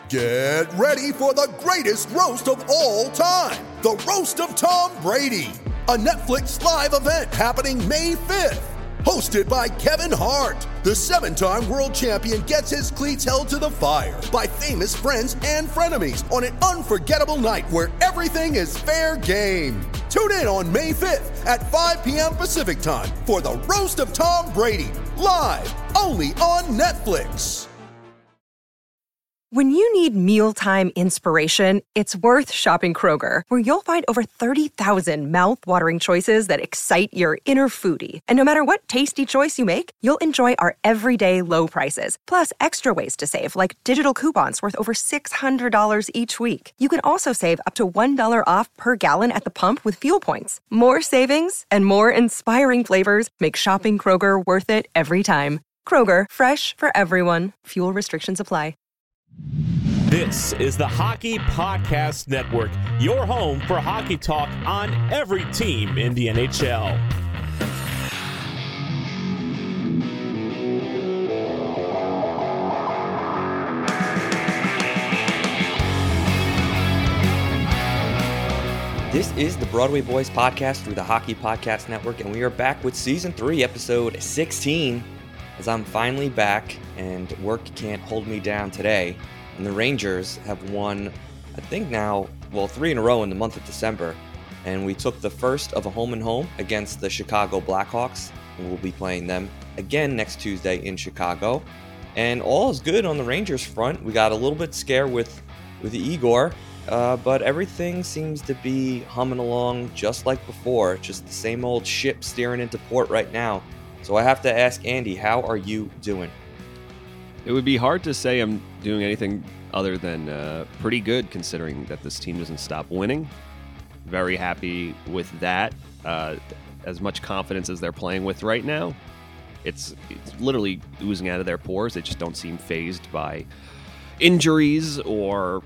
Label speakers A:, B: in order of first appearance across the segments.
A: Get ready for the greatest roast of all time, the Roast of Tom Brady, a Netflix live event happening May 5th. Hosted by Kevin Hart, the 7-time world champion gets his cleats held to the fire by famous friends and frenemies on an unforgettable night where everything is fair game. Tune in on May 5th at 5 p.m. Pacific time for the Roast of Tom Brady, live only on Netflix.
B: When you need mealtime inspiration, it's worth shopping Kroger, where you'll find over 30,000 mouth-watering choices that excite your inner foodie. And no matter what tasty choice you make, you'll enjoy our everyday low prices, plus extra ways to save, like digital coupons worth over $600 each week. You can also save up to $1 off per gallon at the pump with fuel points. More savings and more inspiring flavors make shopping Kroger worth it every time. Kroger, fresh for everyone. Fuel restrictions apply.
C: This is the Hockey Podcast Network, your home for hockey talk on every team in the NHL.
D: This is the Broadway Boys podcast through the Hockey Podcast Network, and we are back with Season 3, Episode 16, as I'm finally back, and work can't hold me down today. And the Rangers have won, I think now, 3 in a row in the month of December. And we took the first of a home-and-home against the Chicago Blackhawks. And we'll be playing them again next Tuesday in Chicago. And all is good on the Rangers front. We got a little bit scared with Igor, but everything seems to be humming along just like before. Just the same old ship steering into port right now. So I have to ask Andy, how are you doing?
E: It would be hard to say I'm doing anything other than pretty good, considering that this team doesn't stop winning. Very happy with that. As much confidence as they're playing with right now, it's literally oozing out of their pores. They just don't seem fazed by injuries or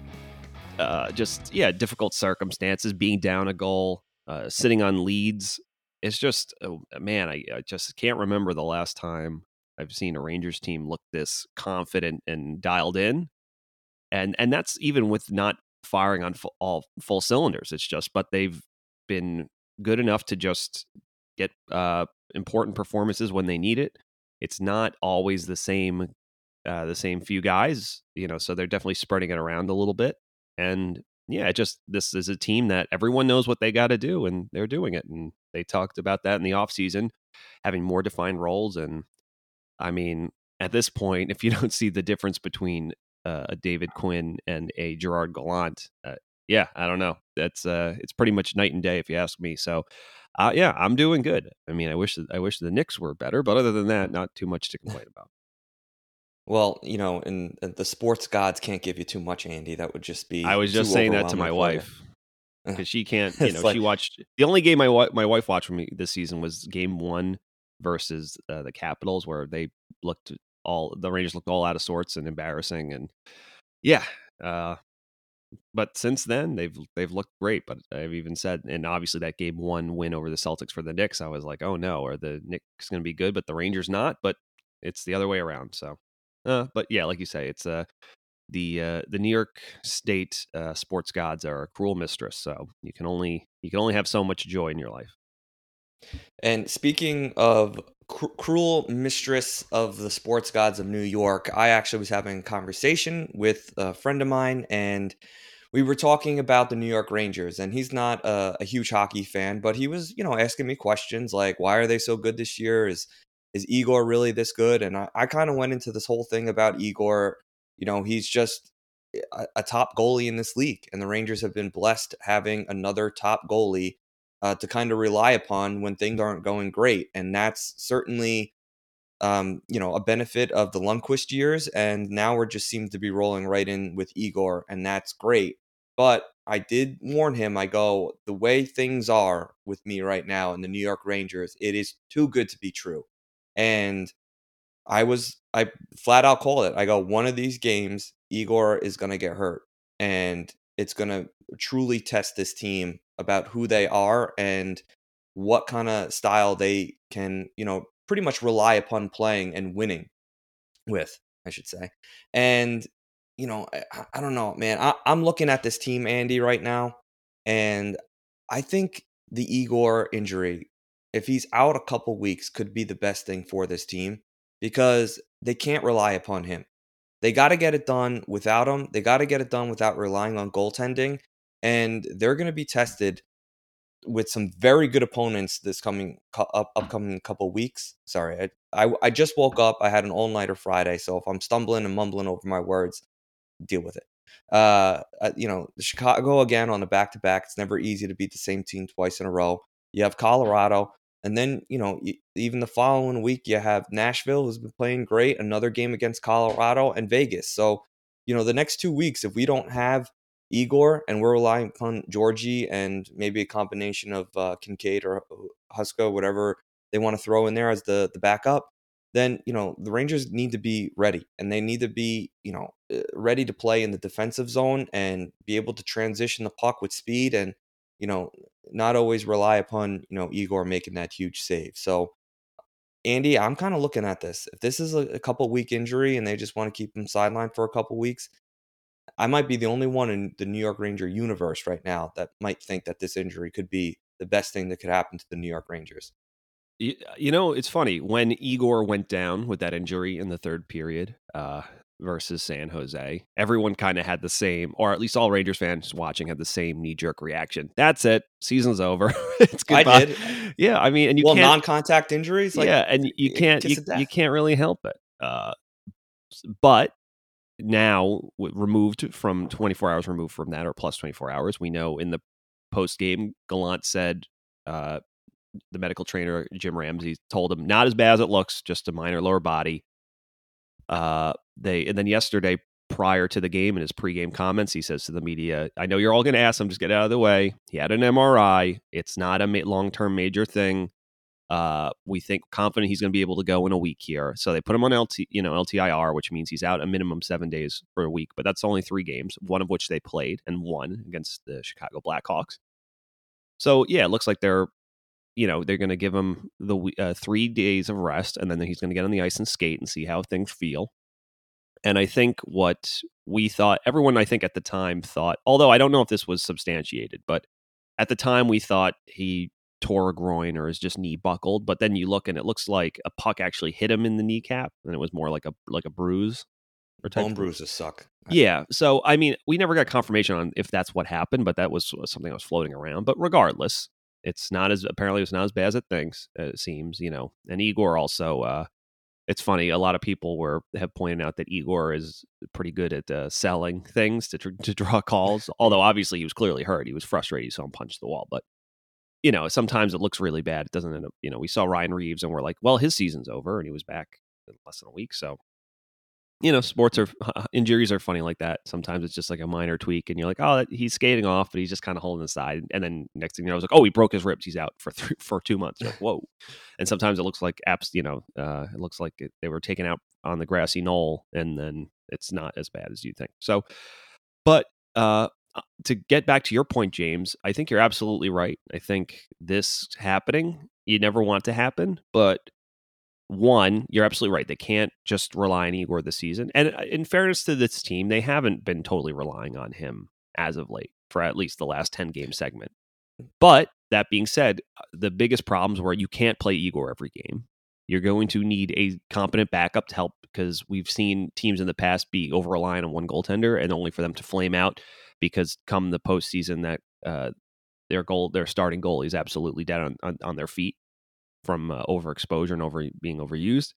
E: difficult circumstances, being down a goal, sitting on leads. It's just, I just can't remember the last time I've seen a Rangers team look this confident and dialed in. And that's even with not firing on all full cylinders. It's just, but they've been good enough to just get important performances when they need it. It's not always the same few guys, so they're definitely spreading it around a little bit. And yeah, this is a team that everyone knows what they got to do, and they're doing it. And they talked about that in the offseason, having more defined roles. And I mean, at this point, if you don't see the difference between a David Quinn and a Gerard Gallant, I don't know. That's it's pretty much night and day if you ask me. So, I'm doing good. I mean, I wish the Knicks were better, but other than that, not too much to complain about.
D: Well, and the sports gods can't give you too much, Andy. That would just be.
E: I was just saying that to my wife because she can't. She watched the only game my wife watched from me this season was Game 1 versus the Capitals, where the Rangers looked all out of sorts and embarrassing, and but since then they've looked great. But I've even said, and obviously that Game 1 win over the Celtics for the Knicks, I was like, oh no, are the Knicks going to be good, but the Rangers not? But it's the other way around. So, but yeah, like you say, it's the New York State sports gods are a cruel mistress. So you can only have so much joy in your life.
D: And speaking of cruel mistress of the sports gods of New York, I actually was having a conversation with a friend of mine, and we were talking about the New York Rangers. And he's not a huge hockey fan, but he was, asking me questions like, why are they so good this year? Is Igor really this good? And I kind of went into this whole thing about Igor. He's just a top goalie in this league, and the Rangers have been blessed having another top goalie to kind of rely upon when things aren't going great. And that's certainly, a benefit of the Lundqvist years. And now we're just seem to be rolling right in with Igor, and that's great. But I did warn him, I go, the way things are with me right now in the New York Rangers, it is too good to be true. And I flat out called it. I go, one of these games, Igor is going to get hurt, and it's going to truly test this team about who they are and what kind of style they can, pretty much rely upon playing and winning with, I should say. And I don't know, man. I'm looking at this team, Andy, right now, and I think the Igor injury, if he's out a couple weeks, could be the best thing for this team because they can't rely upon him. They got to get it done without him. They got to get it done without relying on goaltending, and they're going to be tested with some very good opponents this upcoming couple weeks. Sorry, I just woke up. I had an all-nighter Friday, so if I'm stumbling and mumbling over my words, deal with it. The Chicago again on a back-to-back. It's never easy to beat the same team twice in a row. You have Colorado, and then even the following week you have Nashville, who's been playing great. Another game against Colorado and Vegas. So the next 2 weeks, if we don't have Igor and we're relying upon Georgie and maybe a combination of Kincaid or Huska, whatever they want to throw in there as the backup, then the Rangers need to be ready, and they need to be ready to play in the defensive zone and be able to transition the puck with speed and not always rely upon Igor making that huge save. So Andy, I'm kind of looking at this. If this is a couple week injury and they just want to keep him sidelined for a couple weeks, I might be the only one in the New York Ranger universe right now that might think that this injury could be the best thing that could happen to the New York Rangers.
E: It's funny. When Igor went down with that injury in the third period versus San Jose, everyone kind of had the same, or at least all Rangers fans watching had the same knee-jerk reaction. That's it. Season's over. It's goodbye.
D: I did.
E: Yeah, I mean, and you can't,
D: non-contact injuries.
E: And you can't really help it. But now, removed from 24 hours removed from that, or plus 24 hours, we know in the post game, Gallant said. The medical trainer, Jim Ramsey, told him not as bad as it looks, just a minor lower body. And then yesterday, prior to the game, in his pregame comments, he says to the media, I know you're all going to ask him, just get out of the way. He had an MRI. It's not a long-term major thing. We think confident he's going to be able to go in a week here. So they put him on LTIR, which means he's out a minimum 7 days for a week, but that's only 3 games, one of which they played and won against the Chicago Blackhawks. So yeah, it looks like they're going to give him the 3 days of rest, and then he's going to get on the ice and skate and see how things feel. And I think what we thought, everyone I think at the time thought, although I don't know if this was substantiated, but at the time we thought he tore a groin or his just knee buckled. But then you look and it looks like a puck actually hit him in the kneecap, and it was more like a bruise.
D: Bone bruises suck.
E: Yeah. So, I mean, we never got confirmation on if that's what happened, but that was something that was floating around. But regardless, it's not as bad as it seems, And Igor also, it's funny. A lot of people have pointed out that Igor is pretty good at selling things to draw calls. Although obviously he was clearly hurt. He was frustrated. He saw him punch the wall. But sometimes it looks really bad. It doesn't end up. We saw Ryan Reeves and we're like, well, his season's over, and he was back in less than a week. So. Sports injuries are funny like that. Sometimes it's just like a minor tweak, and you're like, "Oh, he's skating off," but he's just kind of holding the side. And then next thing you know, I was like, "Oh, he broke his ribs. He's out for 2 months." You're like, whoa! And sometimes it looks like it looks like they were taken out on the grassy knoll, and then it's not as bad as you think. So, but to get back to your point, James, I think you're absolutely right. I think this happening, you never want to happen, but. One, you're absolutely right. They can't just rely on Igor this season. And in fairness to this team, they haven't been totally relying on him as of late for at least the last 10-game segment. But that being said, the biggest problems were you can't play Igor every game. You're going to need a competent backup to help, because we've seen teams in the past be over-reliant on one goaltender and only for them to flame out because come the postseason that their starting goalie is absolutely dead on their feet from overexposure and being overused.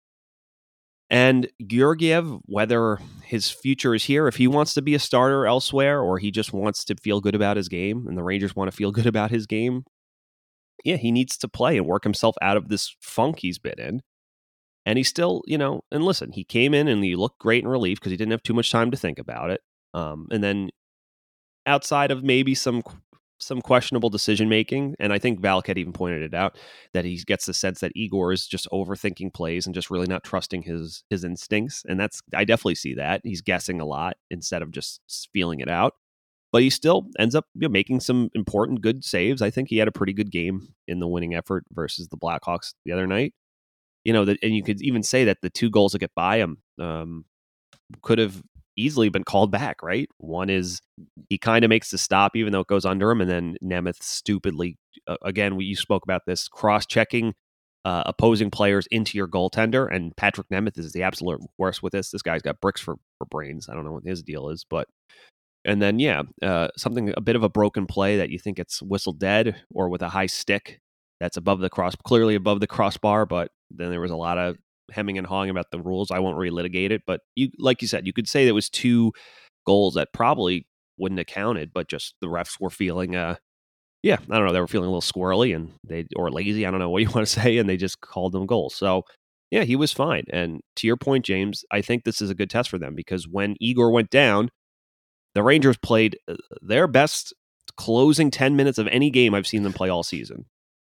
E: And Georgiev, whether his future is here, if he wants to be a starter elsewhere or he just wants to feel good about his game and the Rangers want to feel good about his game, yeah, he needs to play and work himself out of this funk he's been in. And he still, and listen, he came in and he looked great in relief because he didn't have too much time to think about it. And then outside of maybe some questionable decision-making, and I think Valak even pointed it out, that he gets the sense that Igor is just overthinking plays and just really not trusting his instincts, and I definitely see that. He's guessing a lot instead of just feeling it out, but he still ends up making some important, good saves. I think he had a pretty good game in the winning effort versus the Blackhawks the other night. And you could even say that the 2 goals that get by him could have easily been called back, right? One is he kind of makes the stop even though it goes under him, and then Nemeth stupidly, again, you spoke about this, cross-checking opposing players into your goaltender, and Patrick Nemeth is the absolute worst with this. This guy's got bricks for brains. I don't know what his deal is, but and then something, a bit of a broken play that you think it's whistle dead, or with a high stick that's clearly above the crossbar, but then there was a lot of hemming and hawing about the rules. I won't relitigate it, but like you said, you could say there was 2 goals that probably wouldn't have counted, but just the refs were feeling I don't know, they were feeling a little squirrely or lazy, I don't know what you want to say, and they just called them goals. So yeah, he was fine. And to your point, James, I think this is a good test for them, because when Igor went down, the Rangers played their best closing 10 minutes of any game I've seen them play all season.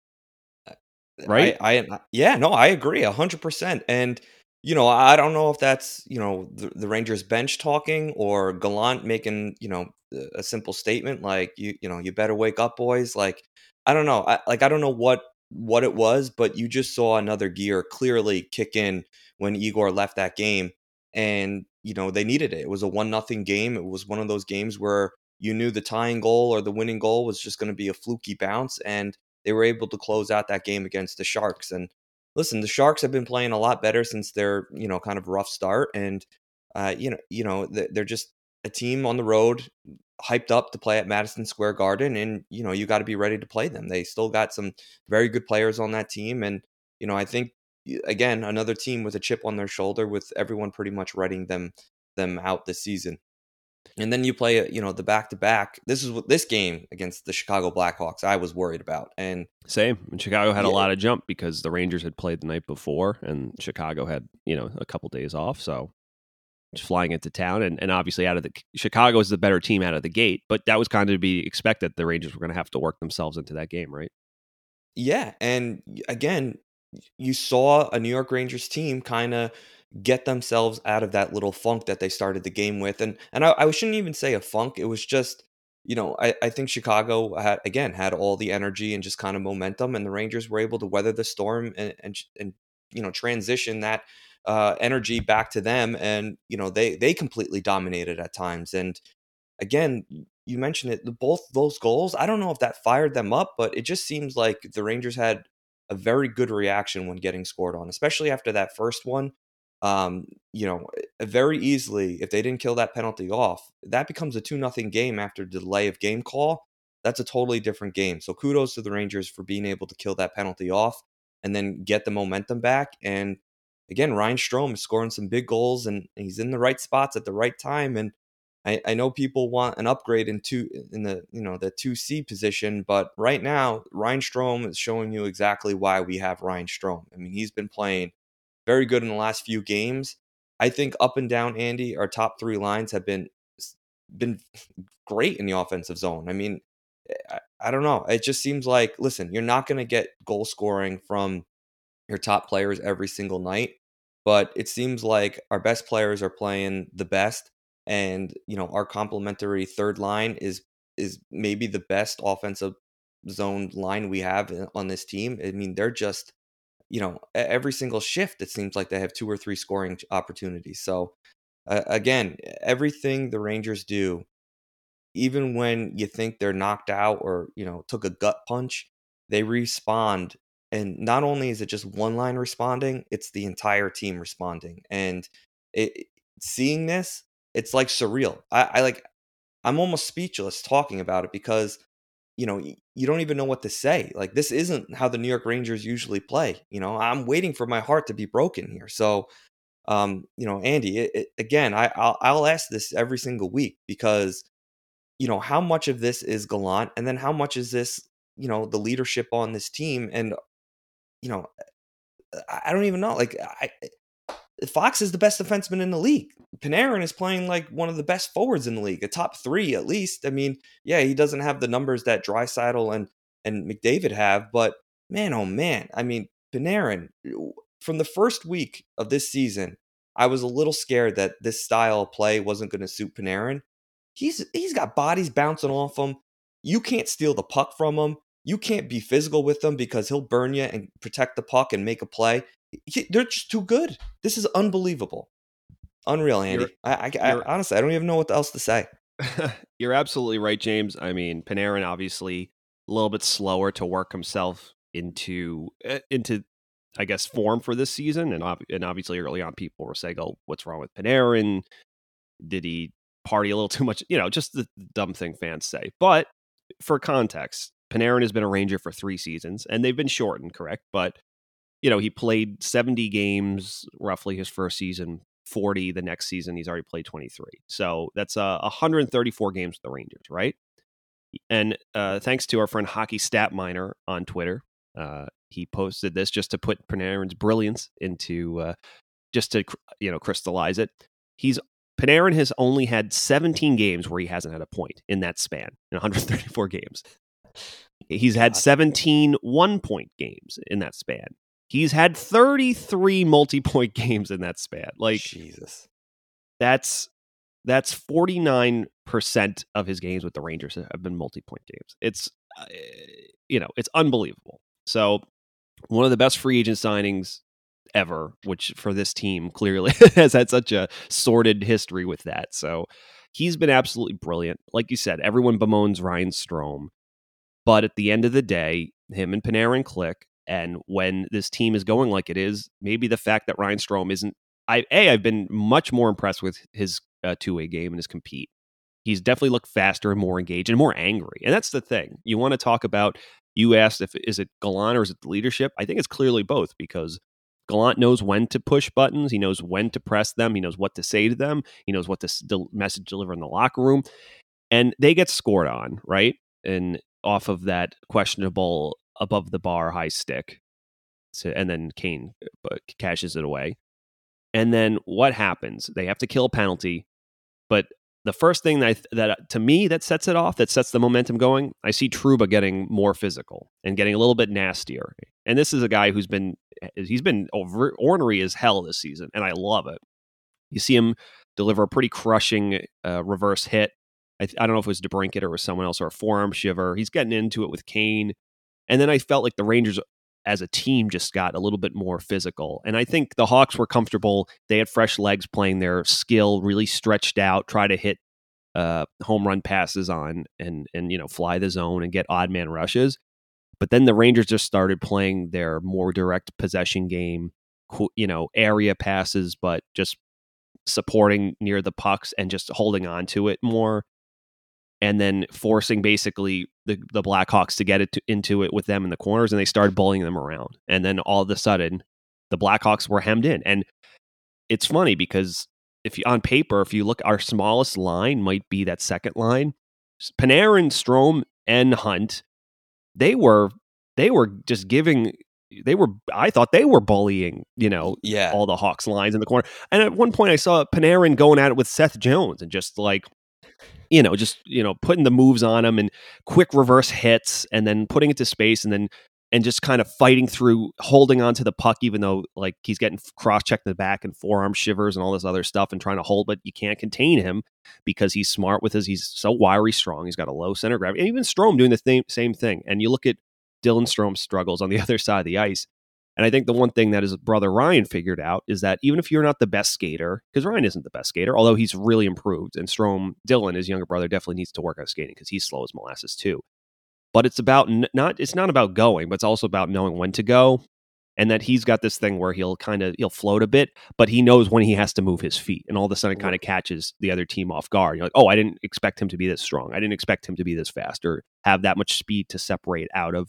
E: Right?
D: I agree 100%. And, I don't know if that's, the Rangers bench talking or Gallant making, a simple statement like, you better wake up, boys. Like, I don't know. I don't know what it was, but you just saw another gear clearly kick in when Igor left that game. And, they needed it. It was a 1-0 game. It was one of those games where you knew the tying goal or the winning goal was just going to be a fluky bounce. And they were able to close out that game against the Sharks. And listen, the Sharks have been playing a lot better since their, kind of rough start. And, they're just a team on the road, hyped up to play at Madison Square Garden. And, you got to be ready to play them. They still got some very good players on that team. And, I think, again, another team with a chip on their shoulder, with everyone pretty much writing them out this season. And then you play, the back-to-back. This game against the Chicago Blackhawks, I was worried about. And
E: same. And Chicago had a lot of jump because the Rangers had played the night before, and Chicago had, a couple days off. So just flying into town, and obviously Chicago is the better team out of the gate, but that was kind of to be expected. The Rangers were going to have to work themselves into that game, right?
D: Yeah, and again, you saw a New York Rangers team kind of get themselves out of that little funk that they started the game with. And I shouldn't even say a funk. It was just, I think Chicago had all the energy and just kind of momentum, and the Rangers were able to weather the storm and transition that energy back to them. And, they completely dominated at times. And again, you mentioned it, both those goals, I don't know if that fired them up, but it just seems like the Rangers had a very good reaction when getting scored on, especially after that first one. Very easily, if they didn't kill that penalty off, that becomes a 2-0 game after delay of game call. That's a totally different game. So kudos to the Rangers for being able to kill that penalty off and then get the momentum back. And again, Ryan Strome is scoring some big goals, and he's in the right spots at the right time. And I know people want an upgrade in the 2C position, but right now Ryan Strome is showing you exactly why we have Ryan Strome. I mean, he's been playing very good in the last few games. I think up and down, Andy, our top 3 lines have been great in the offensive zone. I mean, I don't know. It just seems like, listen, you're not going to get goal scoring from your top players every single night, but it seems like our best players are playing the best. And, our complementary third line is maybe the best offensive zone line we have on this team. I mean, they're just, every single shift, it seems like they have 2 or 3 scoring opportunities. So again, everything the Rangers do, even when you think they're knocked out or, took a gut punch, they respond. And not only is it just one line responding, it's the entire team responding. And seeing this, it's like surreal. I'm almost speechless talking about it because, you don't even know what to say. Like, this isn't how the New York Rangers usually play. I'm waiting for my heart to be broken here. So, Andy, again, I'll ask this every single week because, how much of this is Gallant, and then how much is this, the leadership on this team? And, I don't even know. Like, Fox is the best defenseman in the league. Panarin is playing like one of the best forwards in the league, a top 3 at least. I mean, yeah, he doesn't have the numbers that Draisaitl and McDavid have, but man, oh man, I mean, Panarin, from the first week of this season, I was a little scared that this style of play wasn't going to suit Panarin. He's got bodies bouncing off him. You can't steal the puck from him. You can't be physical with him because he'll burn you and protect the puck and make a play. They're just too good. This is unbelievable. Unreal, Andy. I honestly, I don't even know what else to say.
E: You're absolutely right, James. I mean, Panarin obviously a little bit slower to work himself into I guess form for this season, and obviously early on people were saying, "Oh, what's wrong with Panarin? Did he party a little too much?" Just the dumb thing fans say. But for context, Panarin has been a Ranger for 3 seasons, and they've been shortened, correct? But he played 70 games roughly his first season, 40 the next season. He's already played 23. So that's 134 games with the Rangers, right? And thanks to our friend Hockey Stat Miner on Twitter, he posted this just to put Panarin's brilliance into, just to crystallize it. Panarin has only had 17 games where he hasn't had a point in that span, in 134 games. He's had 17 one-point games in that span. He's had 33 multi-point games in that span. Like,
D: Jesus.
E: That's 49% of his games with the Rangers have been multi-point games. It's it's unbelievable. So one of the best free agent signings ever, which for this team clearly has had such a sordid history with that. So he's been absolutely brilliant. Like you said, everyone bemoans Ryan Strome, but at the end of the day, him and Panarin click. And when this team is going like it is, maybe the fact that Ryan Strome isn't, I've been much more impressed with his two-way game and his compete. He's definitely looked faster and more engaged and more angry. And that's the thing. You want to talk about, you asked is it Gallant or is it the leadership? I think it's clearly both, because Gallant knows when to push buttons. He knows when to press them. He knows what to say to them. He knows what to message deliver in the locker room. And they get scored on, right? And off of that questionable above the bar high stick. And then Kane cashes it away. And then what happens? They have to kill a penalty. But the first thing that to me that sets it off, that sets the momentum going, I see Trouba getting more physical and getting a little bit nastier. And this is a guy he's been ornery as hell this season, and I love it. You see him deliver a pretty crushing reverse hit. I don't know if it was DeBrincat or it was someone else, or a forearm shiver. He's getting into it with Kane. And then I felt like the Rangers as a team just got a little bit more physical. And I think the Hawks were comfortable. They had fresh legs playing their skill, really stretched out, try to hit home run passes on and fly the zone and get odd man rushes. But then the Rangers just started playing their more direct possession game, area passes, but just supporting near the pucks and just holding on to it more. And then forcing basically the Blackhawks to get into it with them in the corners, and they started bullying them around. And then all of a sudden, the Blackhawks were hemmed in. And it's funny because if you look, our smallest line might be that second line. Panarin, Strome, and Hunt, they were just giving. I thought they were bullying, all the Hawks lines in the corner. And at one point, I saw Panarin going at it with Seth Jones and just like, putting the moves on him and quick reverse hits and then putting it to space and just kind of fighting through, holding on to the puck, even though like he's getting cross-checked in the back and forearm shivers and all this other stuff and trying to hold, but you can't contain him because he's smart he's so wiry strong. He's got a low center of gravity. And even Strome doing the same thing. And you look at Dylan Strome's struggles on the other side of the ice. And I think the one thing that his brother Ryan figured out is that even if you're not the best skater, because Ryan isn't the best skater, although he's really improved, and Dylan, his younger brother, definitely needs to work on skating because he's slow as molasses too. But it's not about going, but it's also about knowing when to go. And that he's got this thing where he'll float a bit, but he knows when he has to move his feet, and all of a sudden kind of catches the other team off guard. You're like, oh, I didn't expect him to be this strong. I didn't expect him to be this fast or have that much speed to separate out of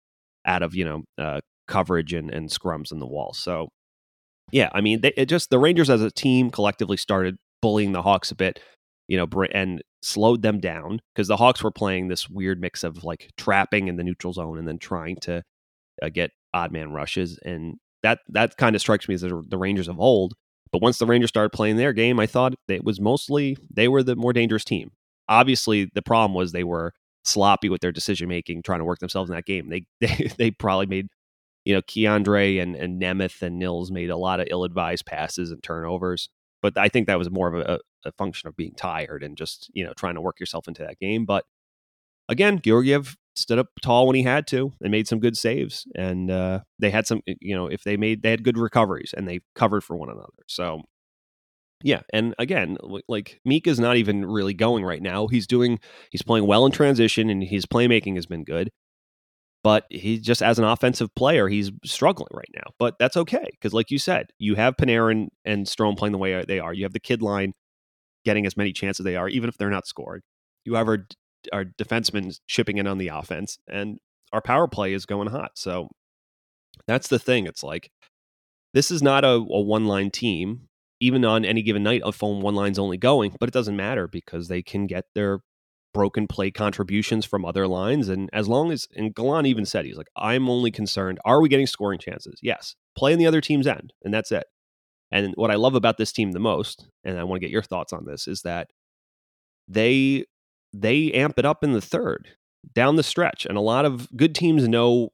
E: coverage and scrums in the wall. So yeah, I mean, the Rangers as a team collectively started bullying the Hawks a bit, and slowed them down, because the Hawks were playing this weird mix of like trapping in the neutral zone and then trying to get odd man rushes. And that kind of strikes me as the Rangers of old. But once the Rangers started playing their game, I thought it was mostly they were the more dangerous team. Obviously, the problem was they were sloppy with their decision making, trying to work themselves in that game. They probably made, Keandre and Nemeth and Nils made a lot of ill-advised passes and turnovers. But I think that was more of a function of being tired and just, trying to work yourself into that game. But again, Georgiev stood up tall when he had to and made some good saves. And they had some, they had good recoveries and they covered for one another. So Yeah, and again, like Meek is not even really going right now. He's playing well in transition, and his playmaking has been good. But he just, as an offensive player, he's struggling right now. But that's okay, because like you said, you have Panarin and Strome playing the way they are. You have the kid line getting as many chances they are, even if they're not scoring. You have our defensemen chipping in on the offense, and our power play is going hot. So that's the thing. It's like, this is not a one-line team. Even on any given night, a phone one line's only going, but it doesn't matter because they can get their broken play contributions from other lines. And as long as, and Gallant even said, he's like, I'm only concerned, are we getting scoring chances? Yes. Play in the other team's end, and that's it. And what I love about this team the most, and I want to get your thoughts on this, is that they amp it up in the third, down the stretch. And a lot of good teams know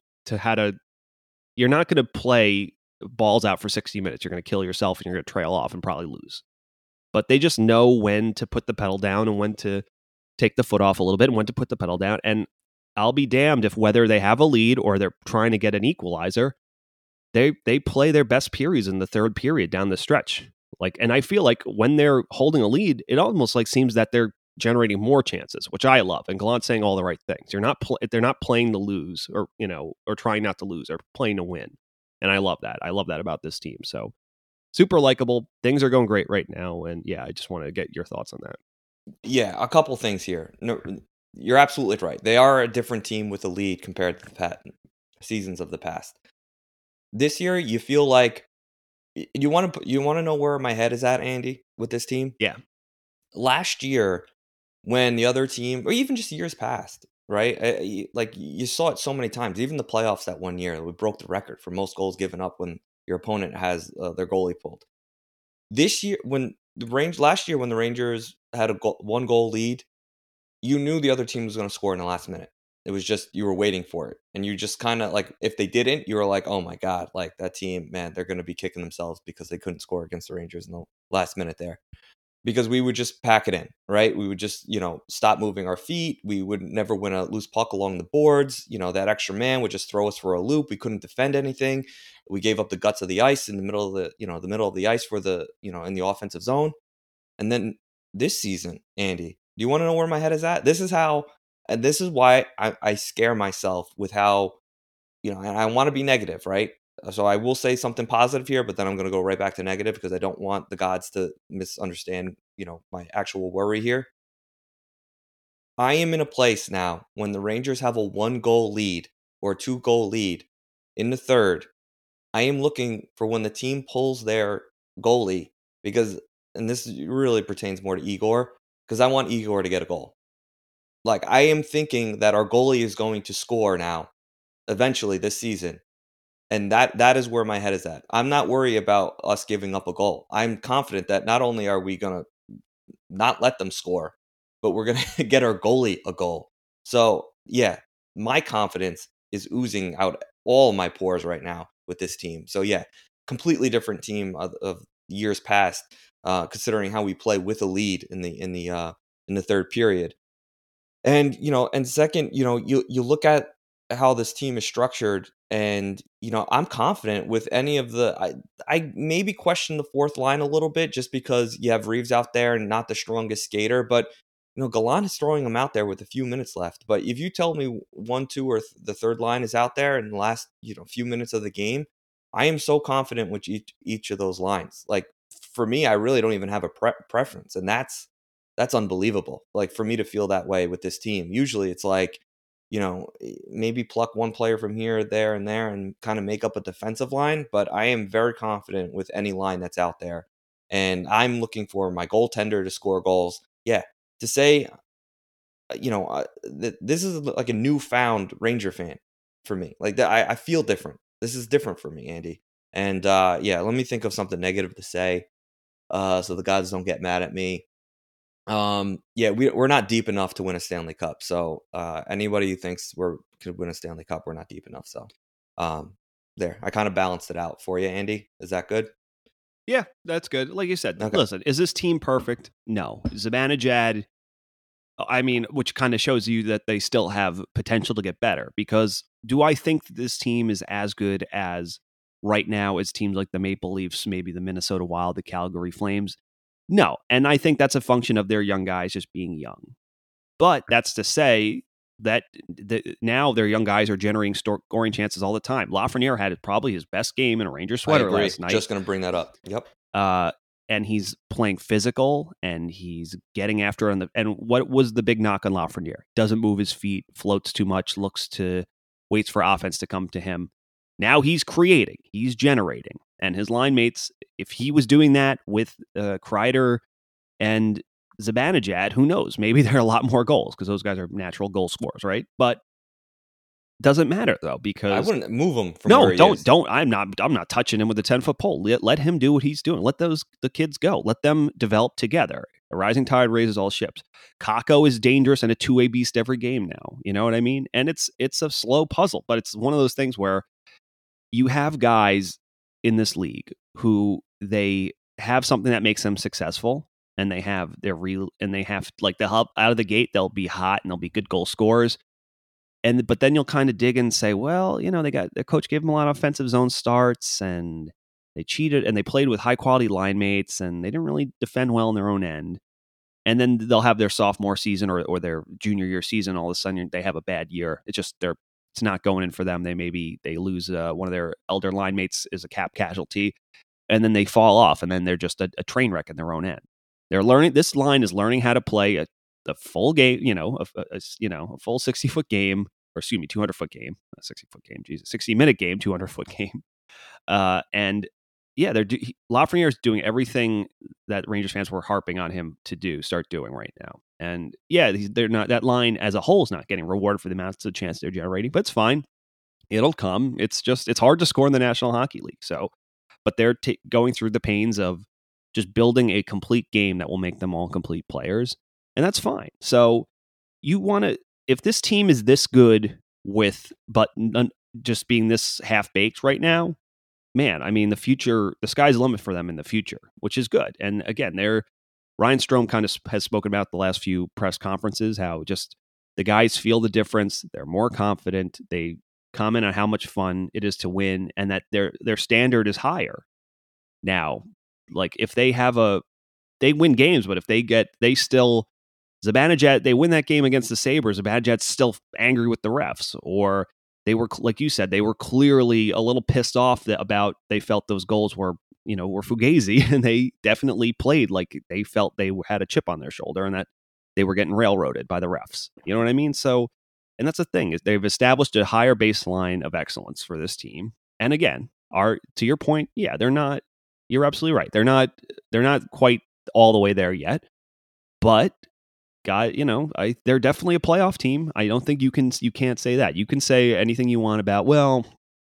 E: you're not going to play balls out for 60 minutes. You're going to kill yourself and you're going to trail off and probably lose. But they just know when to put the pedal down and when to take the foot off a little bit and when to put the pedal down. And I'll be damned if, whether they have a lead or they're trying to get an equalizer, they play their best periods in the third period down the stretch. And I feel like when they're holding a lead, it almost like seems that they're generating more chances, which I love. And Gallant's saying all the right things. They're not playing to lose, or trying not to lose, or playing to win. And I love that. I love that about this team. So super likable. Things are going great right now. And yeah, I just want to get your thoughts on that.
D: Yeah, a couple things here. No, you're absolutely right. They are a different team with a lead compared to the seasons of the past. This year, you feel like you want to know where my head is at, Andy, with this team?
E: Yeah.
D: Last year, when the other team, or even just years past, right? Like, you saw it so many times. Even the playoffs that one year, we broke the record for most goals given up when your opponent has their goalie pulled. This year, last year when the Rangers had a one goal lead, you knew the other team was going to score in the last minute. It was just, you were waiting for it. And you just kind of like, if they didn't, you were like, oh my God, like that team, man, they're going to be kicking themselves because they couldn't score against the Rangers in the last minute there. Because we would just pack it in, right? We would just, stop moving our feet. We would never win a loose puck along the boards. That extra man would just throw us for a loop. We couldn't defend anything. We gave up the guts of the ice in the middle of the middle of the ice for the, in the offensive zone. And then this season, Andy, do you want to know where my head is at? This is why I scare myself with how, and I want to be negative, right? So I will say something positive here, but then I'm going to go right back to negative because I don't want the gods to misunderstand, my actual worry here. I am in a place now when the Rangers have a 1-goal lead or 2-goal lead in the third. I am looking for when the team pulls their goalie and this really pertains more to Igor, because I want Igor to get a goal. Like, I am thinking that our goalie is going to score now, eventually this season. And that is where my head is at. I'm not worried about us giving up a goal. I'm confident that not only are we going to not let them score, but we're going to get our goalie a goal. So, yeah, my confidence is oozing out all my pores right now with this team. So, yeah, completely different team of years past, considering how we play with a lead in the third period. And, and second, you look at how this team is structured, and I'm confident with any of I maybe question the fourth line a little bit just because you have Reeves out there and not the strongest skater, but Gallant is throwing him out there with a few minutes left. But if you tell me 1, 2, or the third line is out there in the last few minutes of the game, I am so confident with each of those lines. Like, for me, I really don't even have a preference, and that's unbelievable. Like, for me to feel that way with this team, usually it's like, maybe pluck one player from here, there, and kind of make up a defensive line. But I am very confident with any line that's out there. And I'm looking for my goaltender to score goals. Yeah, to say, this is like a newfound Ranger fan for me. Like, I feel different. This is different for me, Andy. And yeah, let me think of something negative to say so the guys don't get mad at me. Yeah, we're not deep enough to win a Stanley Cup. So anybody who thinks we could win a Stanley Cup, we're not deep enough. So there, I kind of balanced it out for you, Andy. Is that good?
E: Yeah, that's good. Like you said,
D: Okay.
E: Listen, is this team perfect? No. Zibanejad, which kind of shows you that they still have potential to get better, because do I think that this team is as good as right now as teams like the Maple Leafs, maybe the Minnesota Wild, the Calgary Flames? No, and I think that's a function of their young guys just being young. But that's to say that now their young guys are generating scoring chances all the time. Lafreniere had probably his best game in a Ranger sweater last night.
D: Just going to bring that up. Yep.
E: And he's playing physical, and he's getting after it. And what was the big knock on Lafreniere? Doesn't move his feet, floats too much, waits for offense to come to him. Now he's creating, he's generating. And his line mates, if he was doing that with Kreider and Zibanejad, who knows? Maybe there are a lot more goals because those guys are natural goal scorers, right? But doesn't matter though, because
D: I wouldn't move him from where he is.
E: Don't. I'm not touching him with a 10-foot pole. Let him do what he's doing. Let the kids go. Let them develop together. A rising tide raises all ships. Kakko is dangerous and a two-way beast every game now. You know what I mean? And it's a slow puzzle, but it's one of those things where you have guys in this league who they have something that makes them successful, and they have like they'll help out of the gate. They'll be hot and they'll be good goal scorers. But then you'll kind of dig in and say, well, the coach gave them a lot of offensive zone starts, and they cheated, and they played with high quality line mates, and they didn't really defend well in their own end. And then they'll have their sophomore season or their junior year season. All of a sudden, they have a bad year. It's not going in for them. They lose one of their elder line mates is a cap casualty, and then they fall off, and then they're just a train wreck in their own end. This line is learning how to play the full game, a full 60-foot game, or excuse me, 200-foot game, a 60-foot game, 60-minute game, 200-foot game. And yeah, Lafreniere is doing everything that Rangers fans were harping on him to start doing right now. And yeah, they're not, that line as a whole is not getting rewarded for the amounts of chance they're generating, but it's fine. It'll come. It's hard to score in the National Hockey League. So, but they're going through the pains of just building a complete game that will make them all complete players. And that's fine. So if this team is this good but just being this half-baked right now, man, I mean, the sky's the limit for them in the future, which is good. And again, Ryan Strome kind of has spoken about the last few press conferences, how just the guys feel the difference. They're more confident. They comment on how much fun it is to win, and that their standard is higher. Now, like if they win games, but if Zibanejad, they win that game against the Sabres, Zibanejad's still angry with the refs, or they were, like you said, they were clearly a little pissed off about they felt those goals were fugazi, and they definitely played like they felt they had a chip on their shoulder and that they were getting railroaded by the refs. You know what I mean? So, and that's the thing, is they've established a higher baseline of excellence for this team. And again, to your point, yeah, you're absolutely right. They're not quite all the way there yet, but they're definitely a playoff team. I don't think you can't say that. You can say anything you want about, well,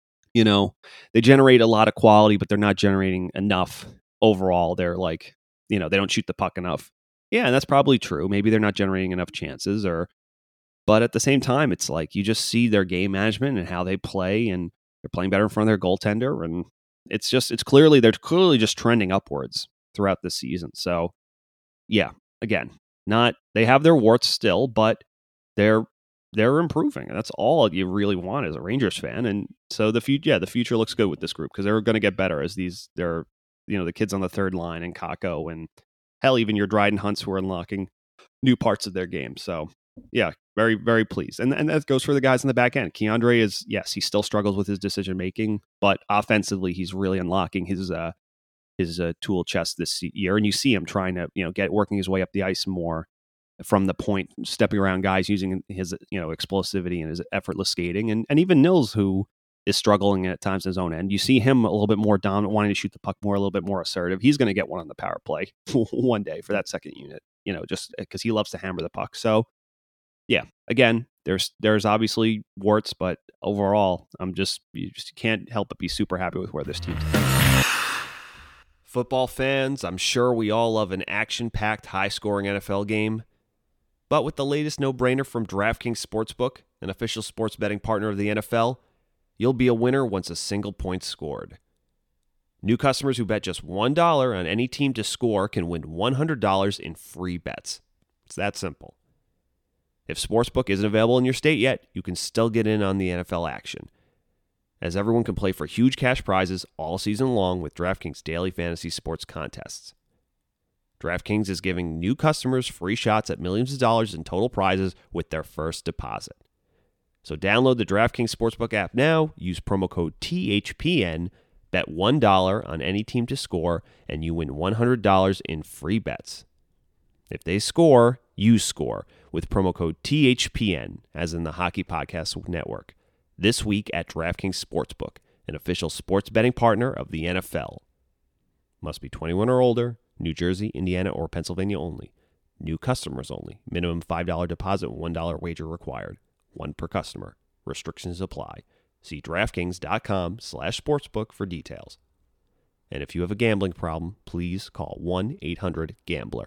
E: they generate a lot of quality, but they're not generating enough overall. They're like, they don't shoot the puck enough. Yeah, and that's probably true. Maybe they're not generating enough chances, but at the same time, it's like you just see their game management and how they play, and they're playing better in front of their goaltender, and they're clearly just trending upwards throughout the season. So, yeah, again, they have their warts still, but they're improving. And that's all you really want as a Rangers fan. And so the future looks good with this group, because they're going to get better as they're the kids on the third line, and Kakko, and hell, even your Dryden Hunts, who are unlocking new parts of their game. So yeah, very, very pleased. And that goes for the guys in the back end. Keandre he still struggles with his decision making, but offensively, he's really unlocking his tool chest this year. And you see him trying to, working his way up the ice more from the point, stepping around guys, using his, explosivity and his effortless skating. And even Nils, who is struggling at times in his own end, you see him a little bit more dominant, wanting to shoot the puck more, a little bit more assertive. He's going to get one on the power play one day for that second unit, just because he loves to hammer the puck. So yeah, again, there's obviously warts, but overall, you just can't help but be super happy with where this team's at. Football fans, I'm sure we all love an action-packed, high-scoring NFL game. But with the latest no-brainer from DraftKings Sportsbook, an official sports betting partner of the NFL, you'll be a winner once a single point's scored. New customers who bet just $1 on any team to score can win $100 in free bets. It's that simple. If Sportsbook isn't available in your state yet, you can still get in on the NFL action, as everyone can play for huge cash prizes all season long with DraftKings daily fantasy sports contests. DraftKings is giving new customers free shots at millions of dollars in total prizes with their first deposit. So download the DraftKings Sportsbook app now, use promo code THPN, bet $1 on any team to score, and you win $100 in free bets. If they score, you score with promo code THPN, as in the Hockey Podcast Network, this week at DraftKings Sportsbook, an official sports betting partner of the NFL. Must be 21 or older, New Jersey, Indiana, or Pennsylvania only. New customers only. Minimum $5 deposit, $1 wager required. One per customer. Restrictions apply. See DraftKings.com/sportsbook for details. And if you have a gambling problem, please call 1-800-GAMBLER.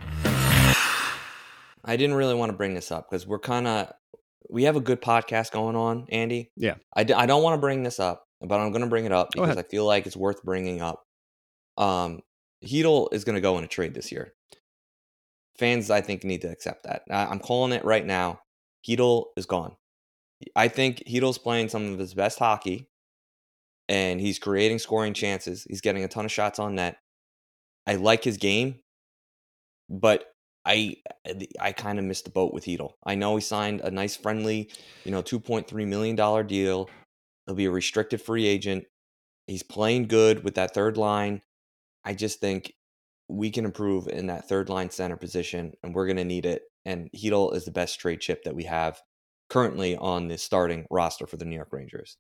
D: I didn't really want to bring this up because we have a good podcast going on, Andy.
E: Yeah.
D: I don't want to bring this up, but I'm going to bring it up because I feel like it's worth bringing up. Chytil is going to go in a trade this year. Fans, I think, need to accept that. I'm calling it right now. Chytil is gone. I think Chytil's playing some of his best hockey, and he's creating scoring chances. He's getting a ton of shots on net. I like his game, but I kind of missed the boat with Chytil. I know he signed a nice, friendly, $2.3 million deal. He'll be a restricted free agent. He's playing good with that third line. I just think we can improve in that third line center position, and we're going to need it. And Chytil is the best trade chip that we have currently on the starting roster for the New York Rangers.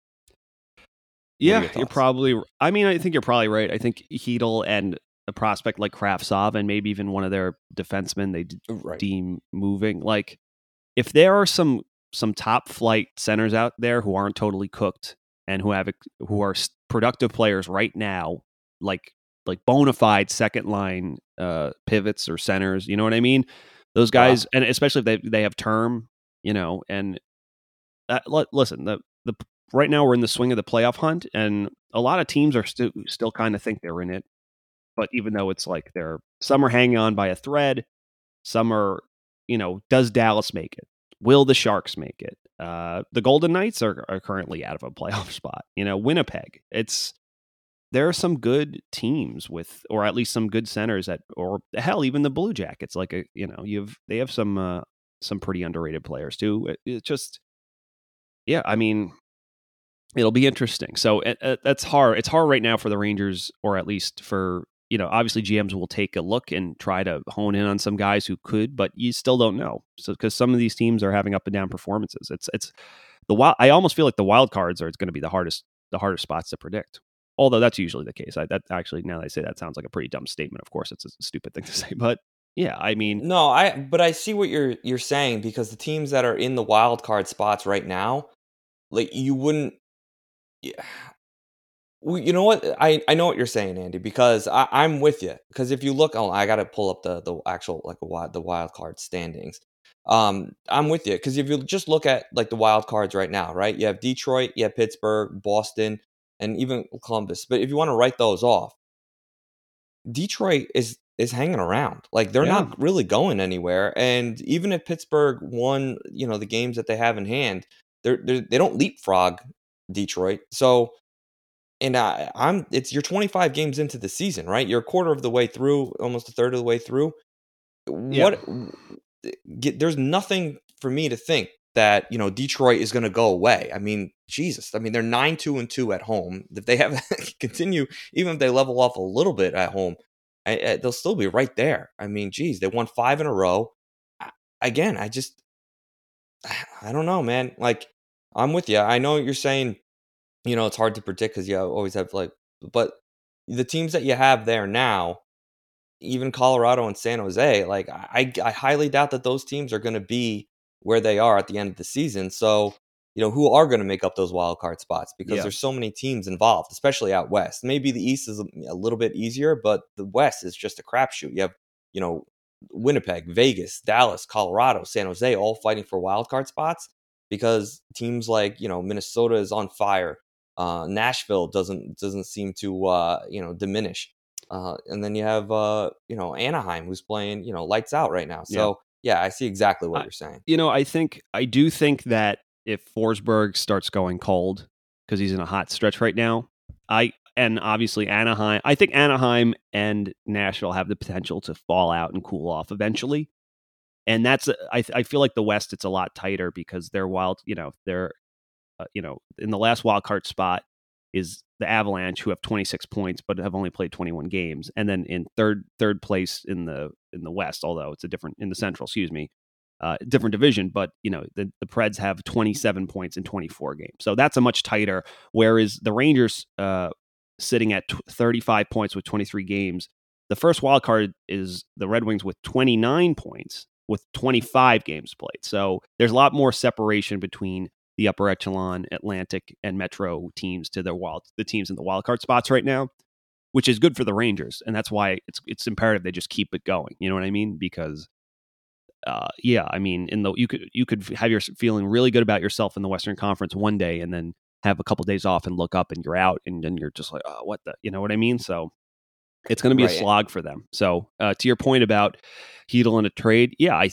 E: Yeah, you're probably. I mean, I think you're probably right. I think Chytil and a prospect like Kravtsov and maybe even one of their defensemen they deem moving. Like, if there are some top flight centers out there who aren't totally cooked and who are productive players right now, like bona fide second line pivots or centers, you know what I mean? Those guys, and especially if they have term, and listen, the right now we're in the swing of the playoff hunt, and a lot of teams are still kind of think they're in it. But even though it's like some are hanging on by a thread, some are, does Dallas make it? Will the Sharks make it? The Golden Knights are currently out of a playoff spot. Winnipeg. There are some good teams or at least some good centers or hell, even the Blue Jackets. Like they have some pretty underrated players too. It's just, yeah. I mean, it'll be interesting. So that's hard. It's hard right now for the Rangers, or at least for. Obviously GMs will take a look and try to hone in on some guys who could, but you still don't know. So because some of these teams are having up and down performances, it's the wild. I almost feel like the wild cards are going to be the hardest spots to predict. Although that's usually the case. That actually, now that I say that, sounds like a pretty dumb statement. Of course, it's a stupid thing to say, but yeah, I mean,
D: no, but I see what you're saying, because the teams that are in the wild card spots right now, like you wouldn't. Yeah. You know what? I know what you're saying, Andy, because I'm with you. Because if you look, I got to pull up the actual the wild card standings. I'm with you, because if you just look at like the wild cards right now, right? You have Detroit, you have Pittsburgh, Boston, and even Columbus. But if you want to write those off, Detroit is hanging around. Like they're not really going anywhere. And even if Pittsburgh won, the games that they have in hand, they don't leapfrog Detroit. So. And you're 25 games into the season, right? You're a quarter of the way through, almost a third of the way through. There's nothing for me to think that, Detroit is going to go away. I mean, Jesus. I mean, they're 9-2-2 at home. If they have continue, even if they level off a little bit at home, they'll still be right there. I mean, geez, they won 5 in a row. Again, I don't know, man. Like, I'm with you. I know what you're saying. It's hard to predict because you always have but the teams that you have there now, even Colorado and San Jose, like I highly doubt that those teams are going to be where they are at the end of the season. So, who are going to make up those wild card spots, because there's so many teams involved, especially out west. Maybe the East is a little bit easier, but the West is just a crapshoot. You have, Winnipeg, Vegas, Dallas, Colorado, San Jose, all fighting for wild card spots, because teams like, Minnesota is on fire. Nashville doesn't seem to diminish, and then you have Anaheim, who's playing lights out right now. So yeah, I see exactly what you're saying.
E: I do think that if Forsberg starts going cold because he's in a hot stretch right now, and obviously Anaheim. I think Anaheim and Nashville have the potential to fall out and cool off eventually. And that's I feel like the West, it's a lot tighter because they're in the last wild card spot is the Avalanche, who have 26 points but have only played 21 games, and then in third place in the West, although it's in the Central, excuse me, different division. But the Preds have 27 points in 24 games, so that's a much tighter. Whereas the Rangers, sitting at 35 points with 23 games, the first wild card is the Red Wings with 29 points with 25 games played. So there's a lot more separation between the upper echelon Atlantic and Metro teams to the teams in the wild card spots right now, which is good for the Rangers, and that's why it's imperative they just keep it going. You know what I mean? Because you could have your feeling really good about yourself in the Western Conference one day, and then have a couple days off and look up and you're out, and then you're just like, oh, what the, you know what I mean? So it's going to be a slog for them. So to your point about Hedl in a trade,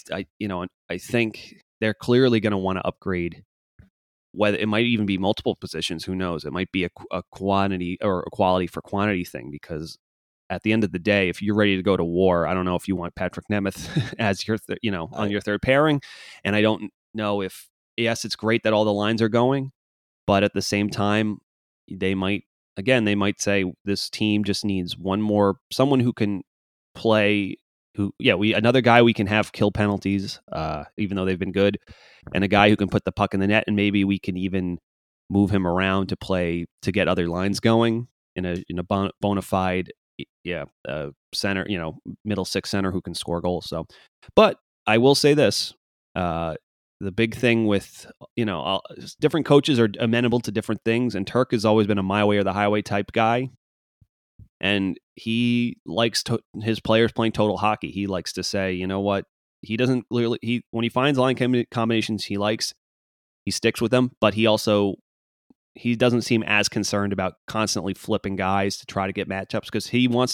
E: I think they're clearly going to want to upgrade. Whether it might even be multiple positions, who knows? It might be a quantity or a quality for quantity thing, because at the end of the day, if you're ready to go to war, I don't know if you want Patrick Nemeth as your on your third pairing, and I don't know if, yes, it's great that all the lines are going, but at the same time, they might say this team just needs someone who can play. Another guy we can have kill penalties, even though they've been good, and a guy who can put the puck in the net, and maybe we can even move him around to get other lines going in a bona fide center, middle six center who can score goals. So, but I will say this: the big thing with different coaches are amenable to different things, and Turk has always been a my way or the highway type guy. And he likes his players playing total hockey. He likes to say, you know what? He doesn't clearly, when he finds line combinations he likes, he sticks with them. But he doesn't seem as concerned about constantly flipping guys to try to get matchups, because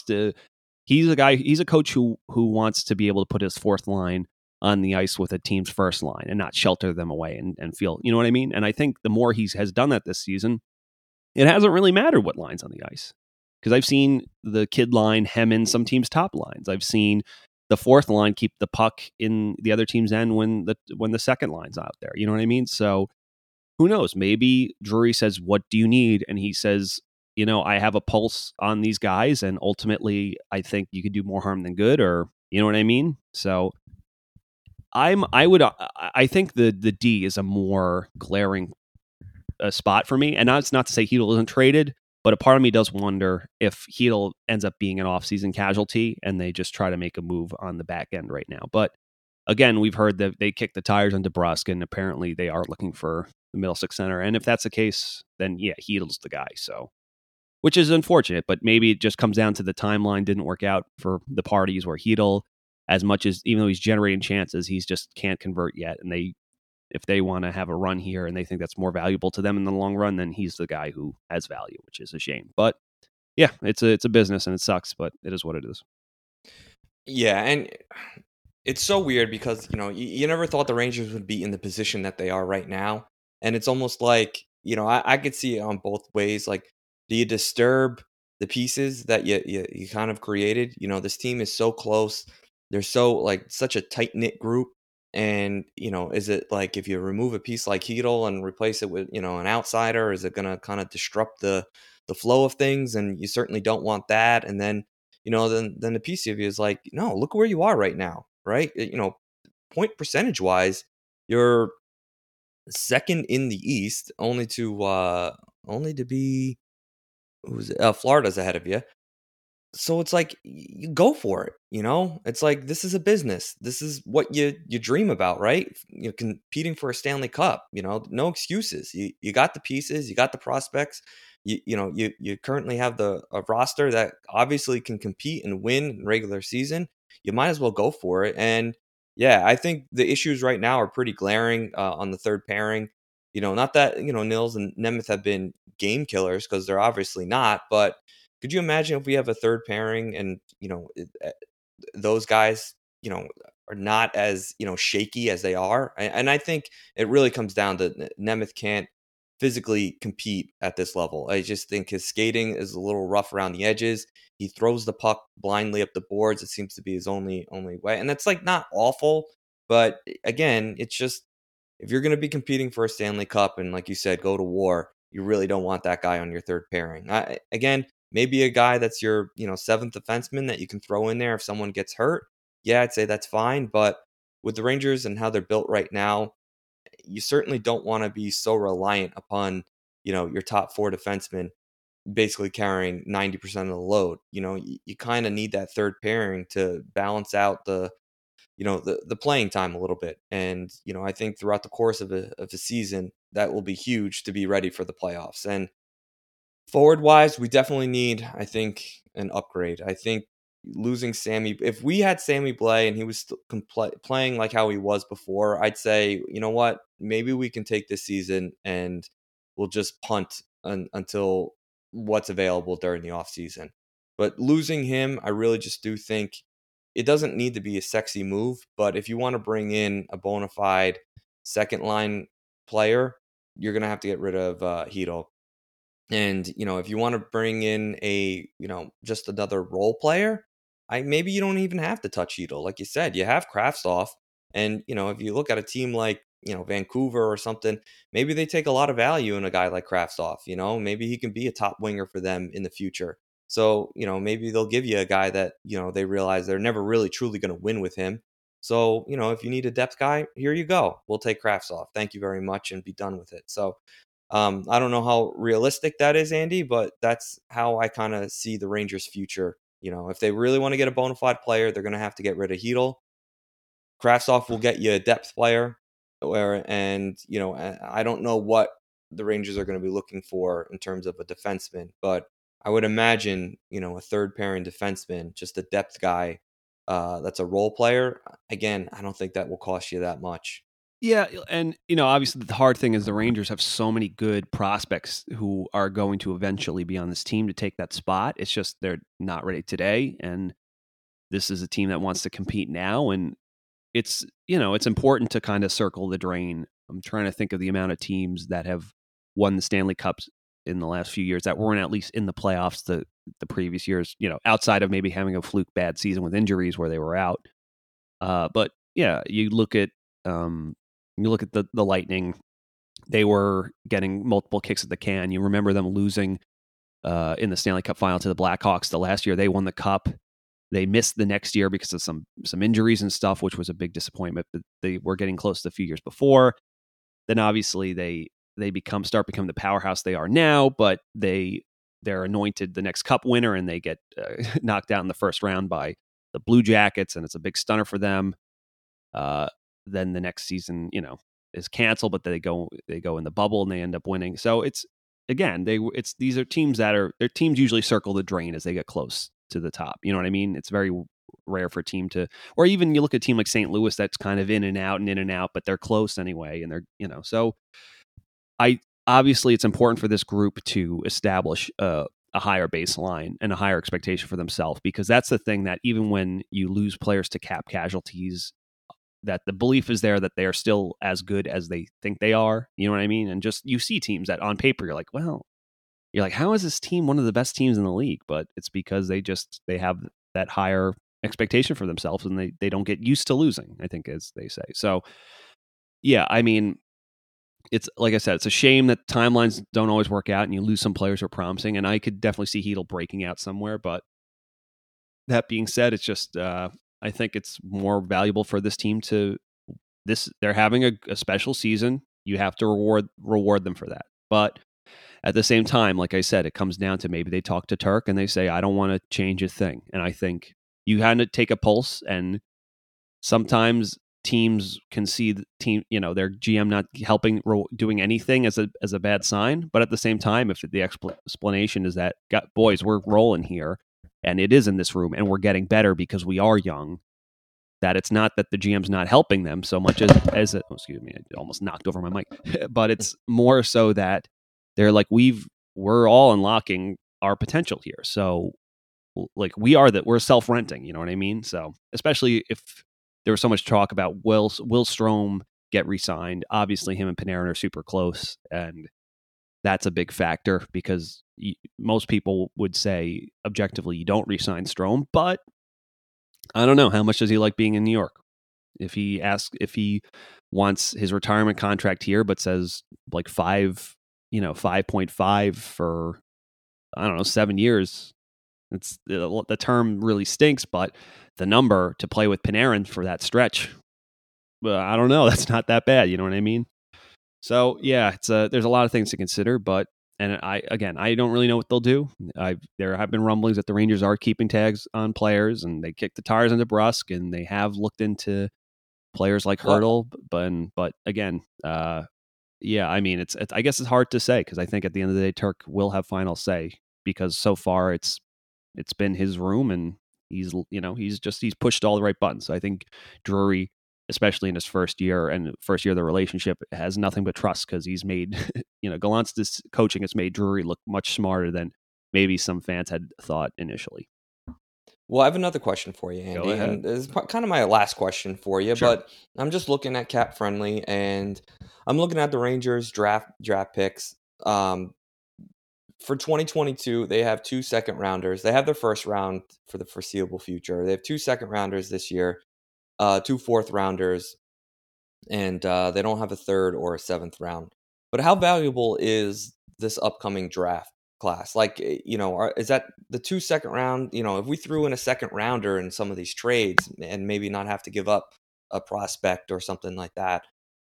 E: he's a coach who wants to be able to put his fourth line on the ice with a team's first line and not shelter them away and feel, you know what I mean? And I think the more he has done that this season, it hasn't really mattered what line's on the ice. Because I've seen the kid line hem in some teams' top lines. I've seen the fourth line keep the puck in the other team's end when the second line's out there. You know what I mean? So who knows? Maybe Drury says, "What do you need?" And he says, "I have a pulse on these guys, and ultimately, I think you could do more harm than good." Or you know what I mean? So I think the D is a more glaring spot for me, and that's not to say Hedl isn't traded. But a part of me does wonder if Hedl ends up being an offseason casualty and they just try to make a move on the back end right now. But again, we've heard that they kicked the tires on DeBrusk, and apparently they are looking for the middle six center. And if that's the case, then yeah, Hedl's the guy. So, which is unfortunate, but maybe it just comes down to the timeline didn't work out for the parties, where Hedl, as much as, even though he's generating chances, he's just can't convert yet. And if they want to have a run here and they think that's more valuable to them in the long run, then he's the guy who has value, which is a shame. But yeah, it's a business and it sucks, but it is what it is.
D: Yeah, and it's so weird because, you never thought the Rangers would be in the position that they are right now. And it's almost like, I could see it on both ways. Like, do you disturb the pieces that you kind of created? This team is so close. They're so, such a tight-knit group. And, is it like, if you remove a piece like Hedl and replace it with, an outsider, is it going to kind of disrupt the flow of things? And you certainly don't want that. And then, then the piece of you is like, no, look where you are right now, right? Point percentage wise, you're second in the East, only to be Florida's ahead of you. So it's like, you go for it, It's like, this is a business. This is what you dream about, right? You're competing for a Stanley Cup, no excuses. You got the pieces, you got the prospects. You currently have a roster that obviously can compete and win in regular season. You might as well go for it. And yeah, I think the issues right now are pretty glaring on the third pairing. Not that, Nils and Nemeth have been game killers, because they're obviously not, but could you imagine if we have a third pairing and, those guys, are not as, shaky as they are? And I think it really comes down to Nemeth can't physically compete at this level. I just think his skating is a little rough around the edges. He throws the puck blindly up the boards. It seems to be his only way. And that's like not awful, but again, it's just if you're going to be competing for a Stanley Cup and like you said, go to war, you really don't want that guy on your third pairing. Again, maybe a guy that's your, seventh defenseman that you can throw in there if someone gets hurt. Yeah, I'd say that's fine, but with the Rangers and how they're built right now, you certainly don't want to be so reliant upon, your top four defensemen basically carrying 90% of the load. You kind of need that third pairing to balance out the playing time a little bit. And, I think throughout the course of a season, that will be huge to be ready for the playoffs. And forward wise, we definitely need, I think, an upgrade. I think losing Sammy, if we had Sammy Blais and he was still playing like how he was before, I'd say, you know what, maybe we can take this season and we'll just punt until what's available during the offseason. But losing him, I really just do think it doesn't need to be a sexy move, but if you want to bring in a bona fide second line player, you're going to have to get rid of Chytil. And, if you want to bring in a, just another role player, maybe you don't even have to touch Chytil. Like you said, you have Kravtsov. And, if you look at a team like, Vancouver or something, maybe they take a lot of value in a guy like Kravtsov. Maybe he can be a top winger for them in the future. So, maybe they'll give you a guy that, they realize they're never really truly going to win with him. So, if you need a depth guy, here you go. We'll take Kravtsov. Thank you very much and be done with it. So, I don't know how realistic that is, Andy, but that's how I kind of see the Rangers' future. If they really want to get a bona fide player, they're going to have to get rid of Chytil. Kravtsov will get you a depth player, I don't know what the Rangers are going to be looking for in terms of a defenseman, but I would imagine, a third pairing defenseman, just a depth guy that's a role player. Again, I don't think that will cost you that much.
E: Yeah, and obviously the hard thing is the Rangers have so many good prospects who are going to eventually be on this team to take that spot. It's just they're not ready today, and this is a team that wants to compete now, and it's it's important to kind of circle the drain. I'm trying to think of the amount of teams that have won the Stanley Cups in the last few years that weren't at least in the playoffs the previous years, outside of maybe having a fluke bad season with injuries where they were out. But yeah, you look at the Lightning, they were getting multiple kicks at the can. You remember them losing in the Stanley Cup final to the Blackhawks the last year they won the cup. They missed the next year because of some injuries and stuff, which was a big disappointment. But they were getting close the few years before. Then obviously they start becoming the powerhouse they are now. But they're anointed the next cup winner, and they get knocked out in the first round by the Blue Jackets, and it's a big stunner for them. Then the next season, is canceled, but they go in the bubble and they end up winning. So it's again, these are teams their teams usually circle the drain as they get close to the top. You know what I mean? It's very rare for a team to, or even you look at a team like St. Louis that's kind of in and out, but they're close anyway. And they're, so obviously it's important for this group to establish a higher baseline and a higher expectation for themselves, because that's the thing that even when you lose players to cap casualties, that the belief is there that they are still as good as they think they are. You know what I mean? And just, you see teams that on paper, you're like, how is this team one of the best teams in the league? But it's because they have that higher expectation for themselves, and they don't get used to losing, I think, as they say. So yeah, I mean, it's like I said, it's a shame that timelines don't always work out and you lose some players who are promising. And I could definitely see Chytil breaking out somewhere. But that being said, it's just, I think it's more valuable for this team they're having a special season. You have to reward them for that. But at the same time, like I said, it comes down to maybe they talk to Turk and they say, I don't want to change a thing. And I think you had to take a pulse, and sometimes teams can see the team, their GM not helping, doing anything as a bad sign. But at the same time, if the explanation is that, boys, we're rolling here, and it is in this room, and we're getting better because we are young, that it's not that the GM's not helping them so much as excuse me, I almost knocked over my mic, but it's more so that they're like, we're all unlocking our potential here. So like we're self-renting, you know what I mean? So especially if there was so much talk about will Strome get re-signed. Obviously him and Panarin are super close, and that's a big factor because most people would say objectively you don't re-sign Strome, but I don't know, how much does he like being in New York? If he wants his retirement contract here, but says like 5.5 for, I don't know, 7 years. It's the term really stinks, but the number to play with Panarin for that stretch, I don't know. That's not that bad. You know what I mean? So yeah, there's a lot of things to consider, but I don't really know what they'll do. There have been rumblings that the Rangers are keeping tags on players, and they kicked the tires into Brusque, and they have looked into players like Hurdle, but again, yeah, I mean, it's I guess it's hard to say because I think at the end of the day, Turk will have final say because so far it's been his room and he's pushed all the right buttons. So I think Drury, especially in his first year of the relationship, has nothing but trust because he's made Gallant's coaching has made Drury look much smarter than maybe some fans had thought initially.
D: Well, I have another question for you, Andy, and this is kind of my last question for you. Sure. But I'm just looking at Cap Friendly, and I'm looking at the Rangers draft picks. For 2022, they have 2 second rounders. They have their first round for the foreseeable future. They have 2 second rounders this year, 2 fourth rounders, and they don't have a third or a 7th round. But how valuable is this upcoming draft class? Like, is that the 2 second round? If we threw in a second rounder in some of these trades and maybe not have to give up a prospect or something like that,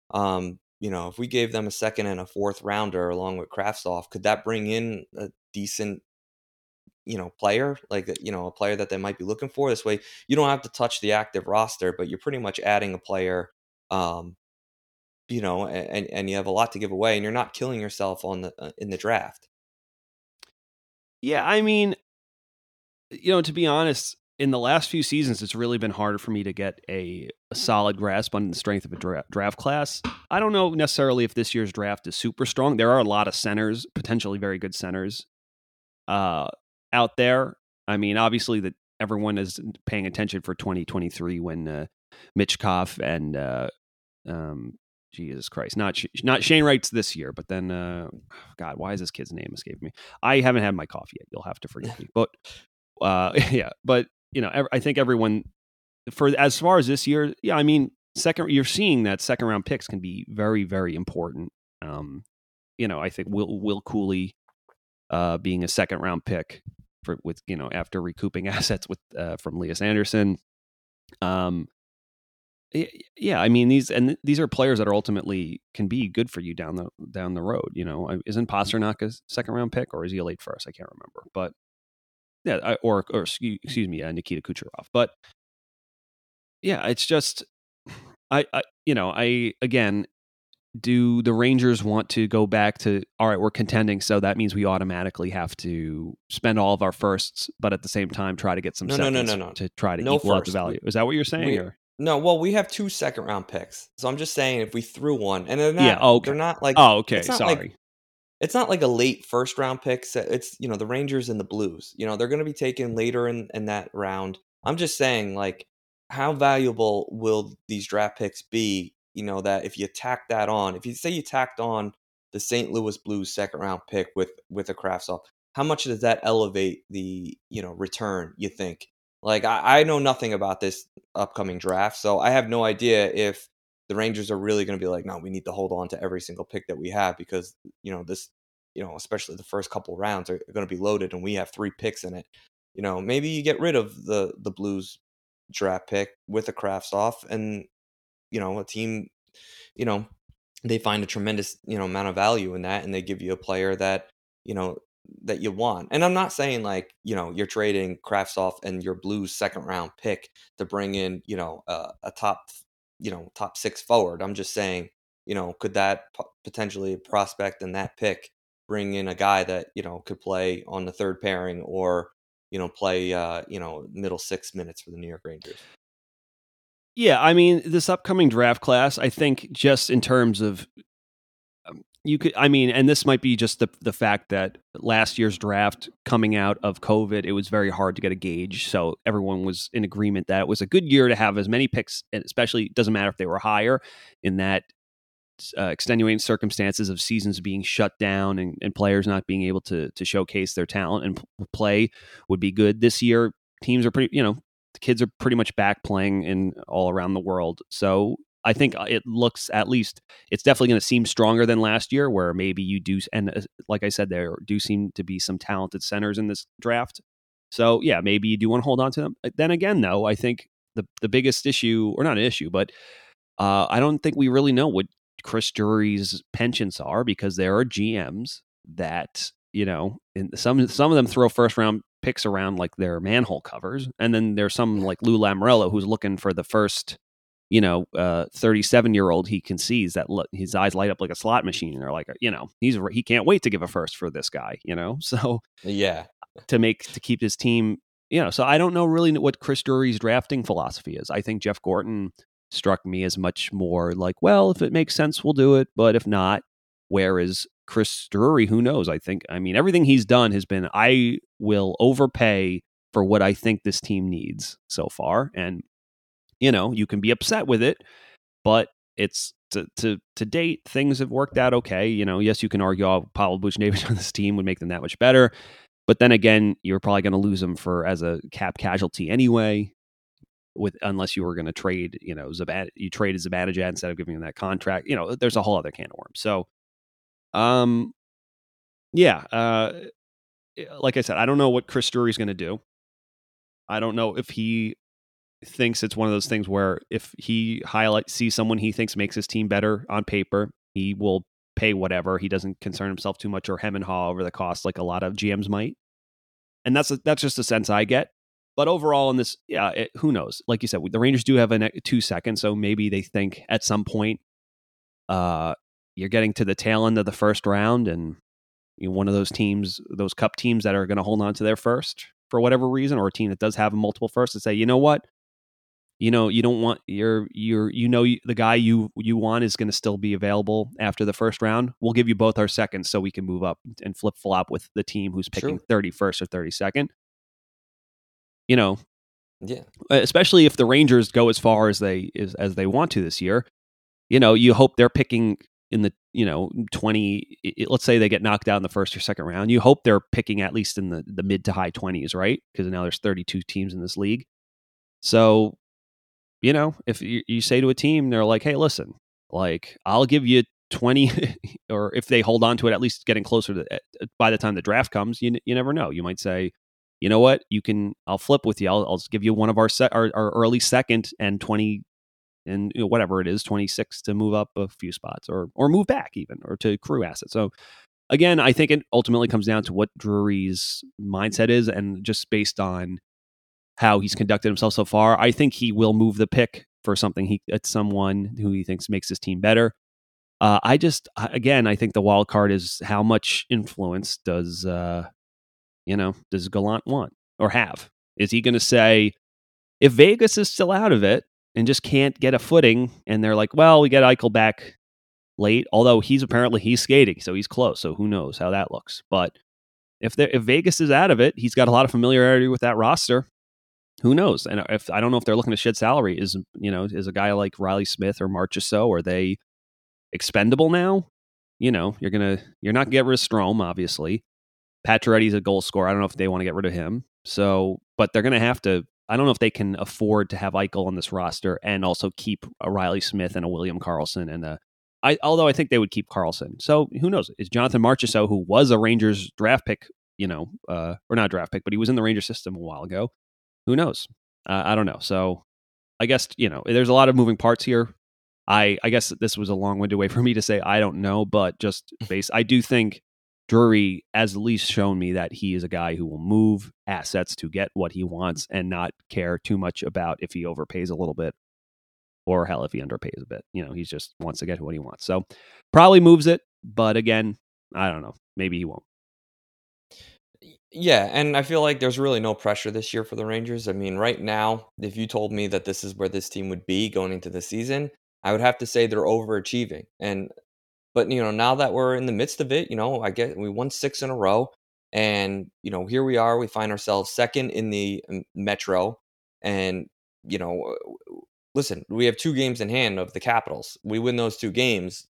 D: if we gave them a second and a 4th rounder along with Kravtsov, could that bring in a decent, player, like, a player that they might be looking for? This way, you don't have to touch the active roster, but you're pretty much adding a player, and you have a lot to give away, and you're not killing yourself in the draft.
E: Yeah, I mean, to be honest, in the last few seasons, it's really been harder for me to get a solid grasp on the strength of a draft class. I don't know necessarily if this year's draft is super strong. There are a lot of centers, potentially very good centers, out there. I mean, obviously that everyone is paying attention for 2023 when Michkov and Jesus Christ, not Shane Wright's this year, but then God, why is this kid's name escaping me? I haven't had my coffee yet. You'll have to forgive me. But yeah, but I think everyone as far as this year, yeah, I mean, you're seeing that second round picks can be very, very important. I think Will Cooley being a second round pick after recouping assets from Lias Andersson. Yeah, I mean these are players that are ultimately can be good for you down the road. Isn't Pastrnak a second round pick or is he a late first? I can't remember, but yeah, or excuse me, Nikita Kucherov. But yeah, it's just I again, do the Rangers want to go back to, all right, we're contending, so that means we automatically have to spend all of our firsts, but at the same time try to get some seconds to try to equal out the value. Is that what you're saying?
D: No, well, we have 2 second round picks. So I'm just saying if we threw one, and they're not like,
E: oh, okay, sorry.
D: It's not like a late first round pick. It's, the Rangers and the Blues, they're going to be taken later in that round. I'm just saying, like, how valuable will these draft picks be? That if you tack that on, if you say you tacked on the St. Louis Blues second round pick with a Kravtsov, how much does that elevate the, return, you think? Like, I know nothing about this upcoming draft, so I have no idea if the Rangers are really going to be like, no, we need to hold on to every single pick that we have because, this, especially the first couple rounds are going to be loaded and we have 3 picks in it. Maybe you get rid of the Blues draft pick with a Kravtsov and, a team, they find a tremendous, amount of value in that and they give you a player that, that you want. And I'm not saying like, you're trading Kravtsov and your Blues second round pick to bring in, a top 6 forward. I'm just saying, could that potentially prospect and that pick bring in a guy that, could play on the third pairing or, play, middle 6 minutes for the New York Rangers?
E: Yeah, I mean, this upcoming draft class, I think just in terms of and this might be just the fact that last year's draft coming out of COVID, it was very hard to get a gauge. So everyone was in agreement that it was a good year to have as many picks, and especially it doesn't matter if they were higher in that extenuating circumstances of seasons being shut down and players not being able to showcase their talent and play would be good this year. Teams are pretty, the kids are pretty much back playing in all around the world. So I think it looks, at least it's definitely going to seem stronger than last year, where maybe you do. And like I said, there do seem to be some talented centers in this draft. So yeah, maybe you do want to hold on to them. Then again, though, I think the biggest issue, or not an issue, but I don't think we really know what Chris Drury's penchants are, because there are GMs that, some of them throw first round picks around like they're manhole covers. And then there's some like Lou Lamoriello who's looking for the first, 37-year-old he can see that his eyes light up like a slot machine. And they're like, he can't wait to give a first for this guy, so
D: yeah,
E: to keep his team, so I don't know really what Chris Drury's drafting philosophy is. I think Jeff Gorton struck me as much more like, well, if it makes sense, we'll do it. But if not, whereas Chris Drury, who knows? I mean, everything he's done has been, I will overpay for what I think this team needs so far. And, you can be upset with it, but it's to date, things have worked out okay. Yes, you can argue, Pavel Buchnevich on this team would make them that much better. But then again, you're probably going to lose him as a cap casualty anyway, unless you were going to trade, you traded Zibanejad instead of giving him that contract. There's a whole other can of worms. So, like I said, I don't know what Chris Drury's going to do. I don't know if he thinks it's one of those things where if he sees someone he thinks makes his team better on paper, he will pay whatever. He doesn't concern himself too much or hem and haw over the cost like a lot of GMs might. And that's just a sense I get. But overall in this, who knows? Like you said, the Rangers do have a 2 seconds, so maybe they think at some point you're getting to the tail end of the first round, and one of those teams, those cup teams that are going to hold on to their first for whatever reason, or a team that does have a multiple first, to say, you know what? You don't want the guy you want is going to still be available after the first round. We'll give you both our seconds so we can move up and flip flop with the team who's picking 31st or 32nd.
D: Yeah.
E: Especially if the Rangers go as far as they want to this year, you hope they're picking in the 20. Let's say they get knocked out in the first or second round. You hope they're picking at least in the mid to high 20s, right? Because now there's 32 teams in this league. So, if you say to a team, they're like, hey, listen, like I'll give you 20, or if they hold on to it, at least getting closer to by the time the draft comes, you never know. You might say, you know what, I'll flip with you. I'll give you one of our early second and 20 and whatever it is, 26 to move up a few spots or move back even, or to accrue assets. So again, I think it ultimately comes down to what Drury's mindset is, and just based on how he's conducted himself so far, I think he will move the pick for someone who he thinks makes his team better. I think the wild card is how much influence does Gallant want or have? Is he going to say, if Vegas is still out of it and just can't get a footing, and they're like, well, we get Eichel back late, although he's skating, so he's close, so who knows how that looks. But if Vegas is out of it, he's got a lot of familiarity with that roster. Who knows? And I don't know if they're looking to shed salary. Is a guy like Riley Smith or Marchessault, are they expendable now? You're not going to get rid of Strome, obviously. Pacioretty's a goal scorer. I don't know if they want to get rid of him. So, but they're going to have to. I don't know if they can afford to have Eichel on this roster and also keep a Riley Smith and a William Karlsson although I think they would keep Karlsson. So who knows? Is Jonathan Marchessault, who was a Rangers draft pick, or not draft pick, but he was in the Rangers system a while ago. Who knows? I don't know. So I guess, there's a lot of moving parts here. I guess this was a long-winded way for me to say I don't know, but just I do think Drury has at least shown me that he is a guy who will move assets to get what he wants and not care too much about if he overpays a little bit, or hell, if he underpays a bit. He just wants to get what he wants. So probably moves it, but again, I don't know. Maybe he won't.
D: Yeah, and I feel like there's really no pressure this year for the Rangers. I mean, right now, if you told me that this is where this team would be going into the season, I would have to say they're overachieving. But now that we're in the midst of it, we won 6 in a row, and here we are. We find ourselves second in the Metro, and listen, we have 2 games in hand of the Capitals. We win those 2 games,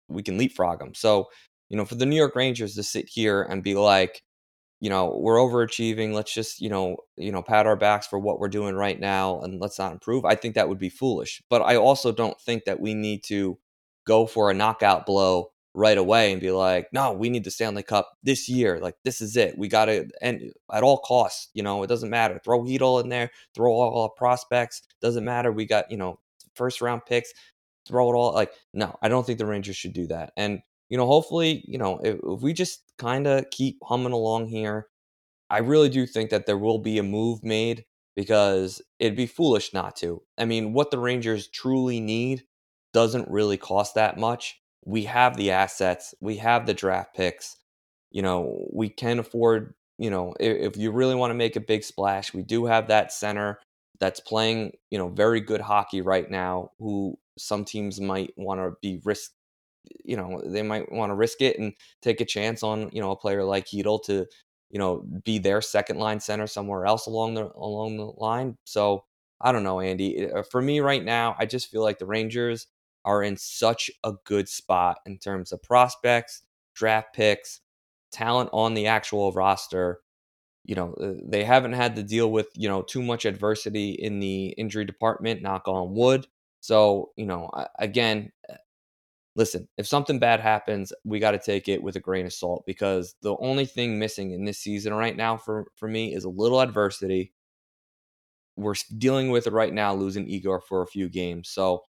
D: we can leapfrog them. So, for the New York Rangers to sit here and be like, we're overachieving. Let's just, pat our backs for what we're doing right now and let's not improve. I think that would be foolish. But I also don't think that we need to go for a knockout blow right away and be like, no, we need the Stanley Cup this year. Like, this is it. We got to, and at all costs, it doesn't matter. Throw Hedl in there, throw all our prospects. Doesn't matter. We got, first round picks, throw it all. Like, no, I don't think the Rangers should do that. And, hopefully, if we just kind of keep humming along here, I really do think that there will be a move made, because it'd be foolish not to. I mean, what the Rangers truly need doesn't really cost that much. We have the assets, we have the draft picks, we can afford, if you really want to make a big splash, we do have that center that's playing, very good hockey right now, who some teams might want to be they might want to risk it and take a chance on, a player like Hedl to, be their second line center somewhere else along the line. So I don't know, Andy. For me right now, I just feel like the Rangers are in such a good spot in terms of prospects, draft picks, talent on the actual roster. They haven't had to deal with, too much adversity in the injury department, knock on wood. So, again, listen, if something bad happens, we got to take it with a grain of salt, because the only thing missing in this season right now for me is a little adversity. We're dealing with it right now, losing Igor for a few games. So,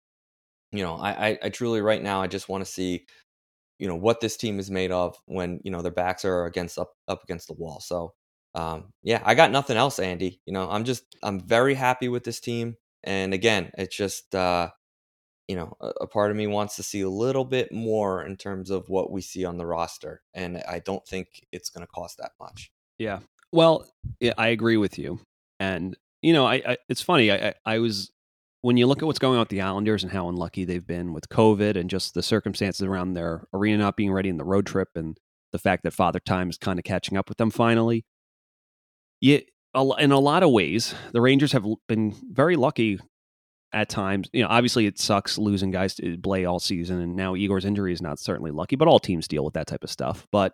D: I truly right now, I just want to see, what this team is made of when, their backs are up against the wall. So, yeah, I got nothing else, Andy. I'm very happy with this team. And again, it's just, a part of me wants to see a little bit more in terms of what we see on the roster. And I don't think it's going to cost that much.
E: Yeah. Well, yeah, I agree with you. And, it's funny. I was, when you look at what's going on with the Islanders and how unlucky they've been with COVID and just the circumstances around their arena not being ready in the road trip, and the fact that Father Time is kind of catching up with them finally. In a lot of ways, the Rangers have been very lucky at times. Obviously it sucks losing guys to Blais all season, and now Igor's injury is not certainly lucky, but all teams deal with that type of stuff. But,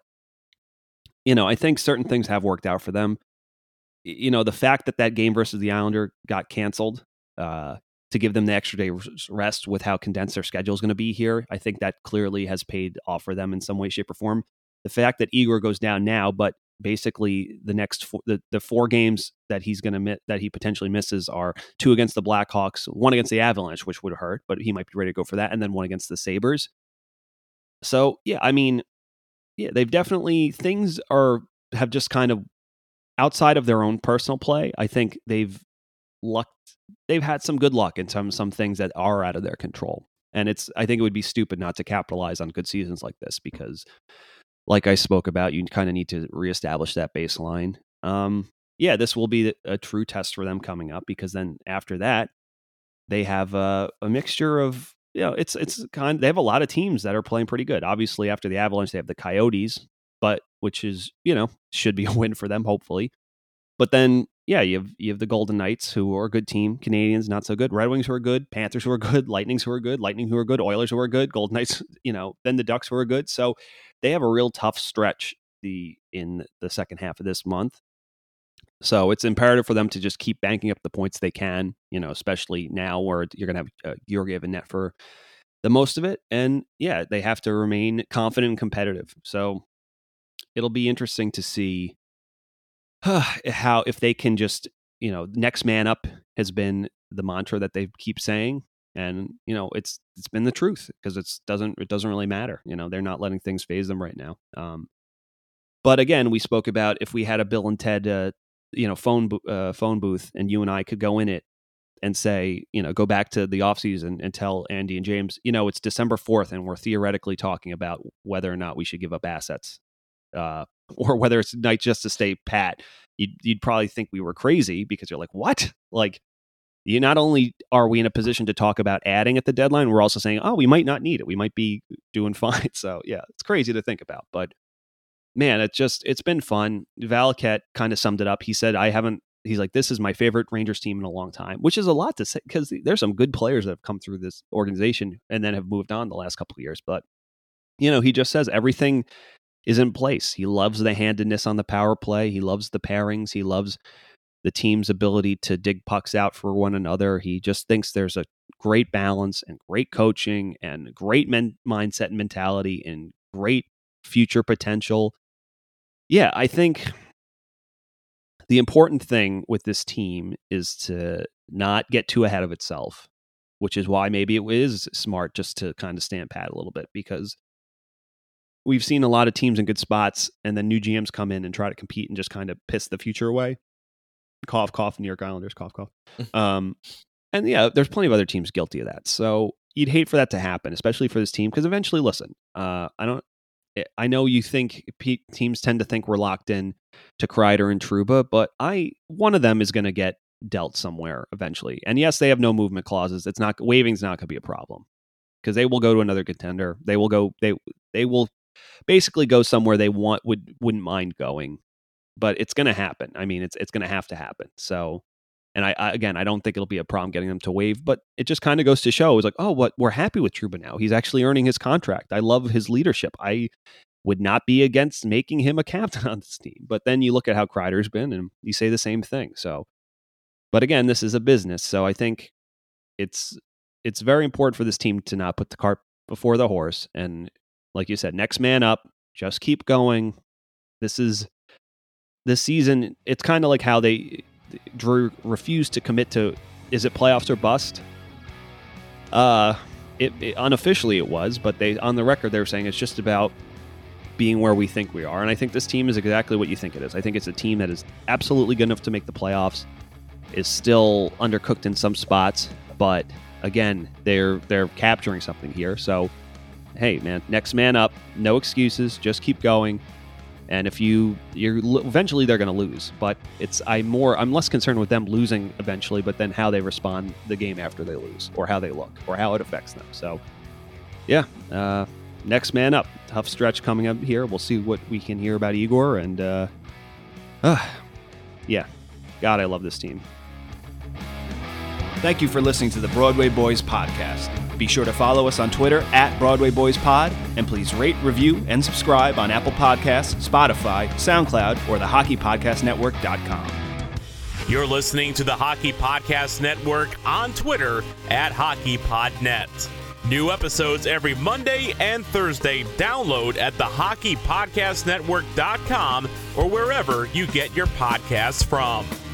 E: I think certain things have worked out for them. The fact that game versus the Islander got canceled to give them the extra day rest with how condensed their schedule is going to be here, I think that clearly has paid off for them in some way, shape, or form. The fact that Igor goes down now, but basically the next the 4 games that he's going to that he potentially misses are 2 against the Blackhawks, 1 against the Avalanche, which would hurt, but he might be ready to go for that, and then 1 against the Sabres. So yeah, I mean, yeah, they've definitely, things have just kind of, outside of their own personal play, I think they've had some good luck in some things that are out of their control. And I think it would be stupid not to capitalize on good seasons like this, because like I spoke about, you kind of need to reestablish that baseline. Yeah, this will be a true test for them coming up, because then after that, they have a mixture of, they have a lot of teams that are playing pretty good. Obviously, after the Avalanche, they have the Coyotes, but which is, should be a win for them, hopefully. But then, yeah, you have the Golden Knights, who are a good team. Canadians, not so good. Red Wings, who are good. Panthers, who are good. Lightning, who are good. Oilers, who are good. Golden Knights, then the Ducks, who are good. So they have a real tough stretch in the second half of this month. So it's imperative for them to just keep banking up the points they can, especially now where you're going to have Georgiev and net for the most of it. And yeah, they have to remain confident and competitive. So it'll be interesting to see how, if they can just, next man up has been the mantra that they keep saying. And, it's been the truth, because it doesn't really matter. They're not letting things phase them right now. But again, we spoke about, if we had a Bill and Ted, phone booth, and you and I could go in it and say, go back to the offseason and tell Andy and James, it's December 4th and we're theoretically talking about whether or not we should give up assets, or whether it's night just to stay pat. You'd probably think we were crazy, because you're like, what? Like, not only are we in a position to talk about adding at the deadline, we're also saying, oh, we might not need it. We might be doing fine. So yeah, it's crazy to think about, but man, it's been fun. Valaket kind of summed it up. He said, he's like, this is my favorite Rangers team in a long time, which is a lot to say, because there's some good players that have come through this organization and then have moved on the last couple of years. But he just says everything is in place. He loves the handedness on the power play. He loves the pairings. He loves the team's ability to dig pucks out for one another. He just thinks there's a great balance and great coaching and great mindset and mentality and great future potential. Yeah, I think the important thing with this team is to not get too ahead of itself, which is why maybe it is smart just to kind of stand pat a little bit, because we've seen a lot of teams in good spots and then new GMs come in and try to compete and just kind of piss the future away. Cough, cough, New York Islanders, cough, cough. And yeah, there's plenty of other teams guilty of that. So you'd hate for that to happen, especially for this team, because eventually, listen, I know you think teams tend to think we're locked in to Kreider and Trouba, but one of them is going to get dealt somewhere eventually. And yes, they have no movement clauses. Waiving's not going to be a problem, because they will go to another contender. They will basically go somewhere they wouldn't mind going, but it's going to happen. I mean, it's going to have to happen. So, and I don't think it'll be a problem getting them to waive, but it just kind of goes to show, it's like, oh, we're happy with Trouba now. He's actually earning his contract. I love his leadership. I would not be against making him a captain on this team. But then you look at how Kreider's been and you say the same thing. So, but again, this is a business. So I think it's very important for this team to not put the cart before the horse. And like you said, next man up, just keep going. This season, it's kind of like how Drew refused to commit to, is it playoffs or bust? It unofficially it was, but on the record they were saying it's just about being where we think we are. And I think this team is exactly what you think it is. I think it's a team that is absolutely good enough to make the playoffs, is still undercooked in some spots, but again, they're capturing something here. So, hey, man, next man up, no excuses, just keep going. And if you're eventually they're going to lose, but I'm less concerned with them losing eventually, but then how they respond the game after they lose, or how they look, or how it affects them. So, yeah, next man up. Tough stretch coming up here. We'll see what we can hear about Igor, and yeah, God, I love this team.
F: Thank you for listening to the Broadway Boys podcast. Be sure to follow us on Twitter @BroadwayBoysPod, and please rate, review, and subscribe on Apple Podcasts, Spotify, SoundCloud, or the HockeyPodcastNetwork.com.
C: You're listening to the Hockey Podcast Network on Twitter @HockeyPodNet. New episodes every Monday and Thursday. Download at the HockeyPodcastNetwork.com or wherever you get your podcasts from.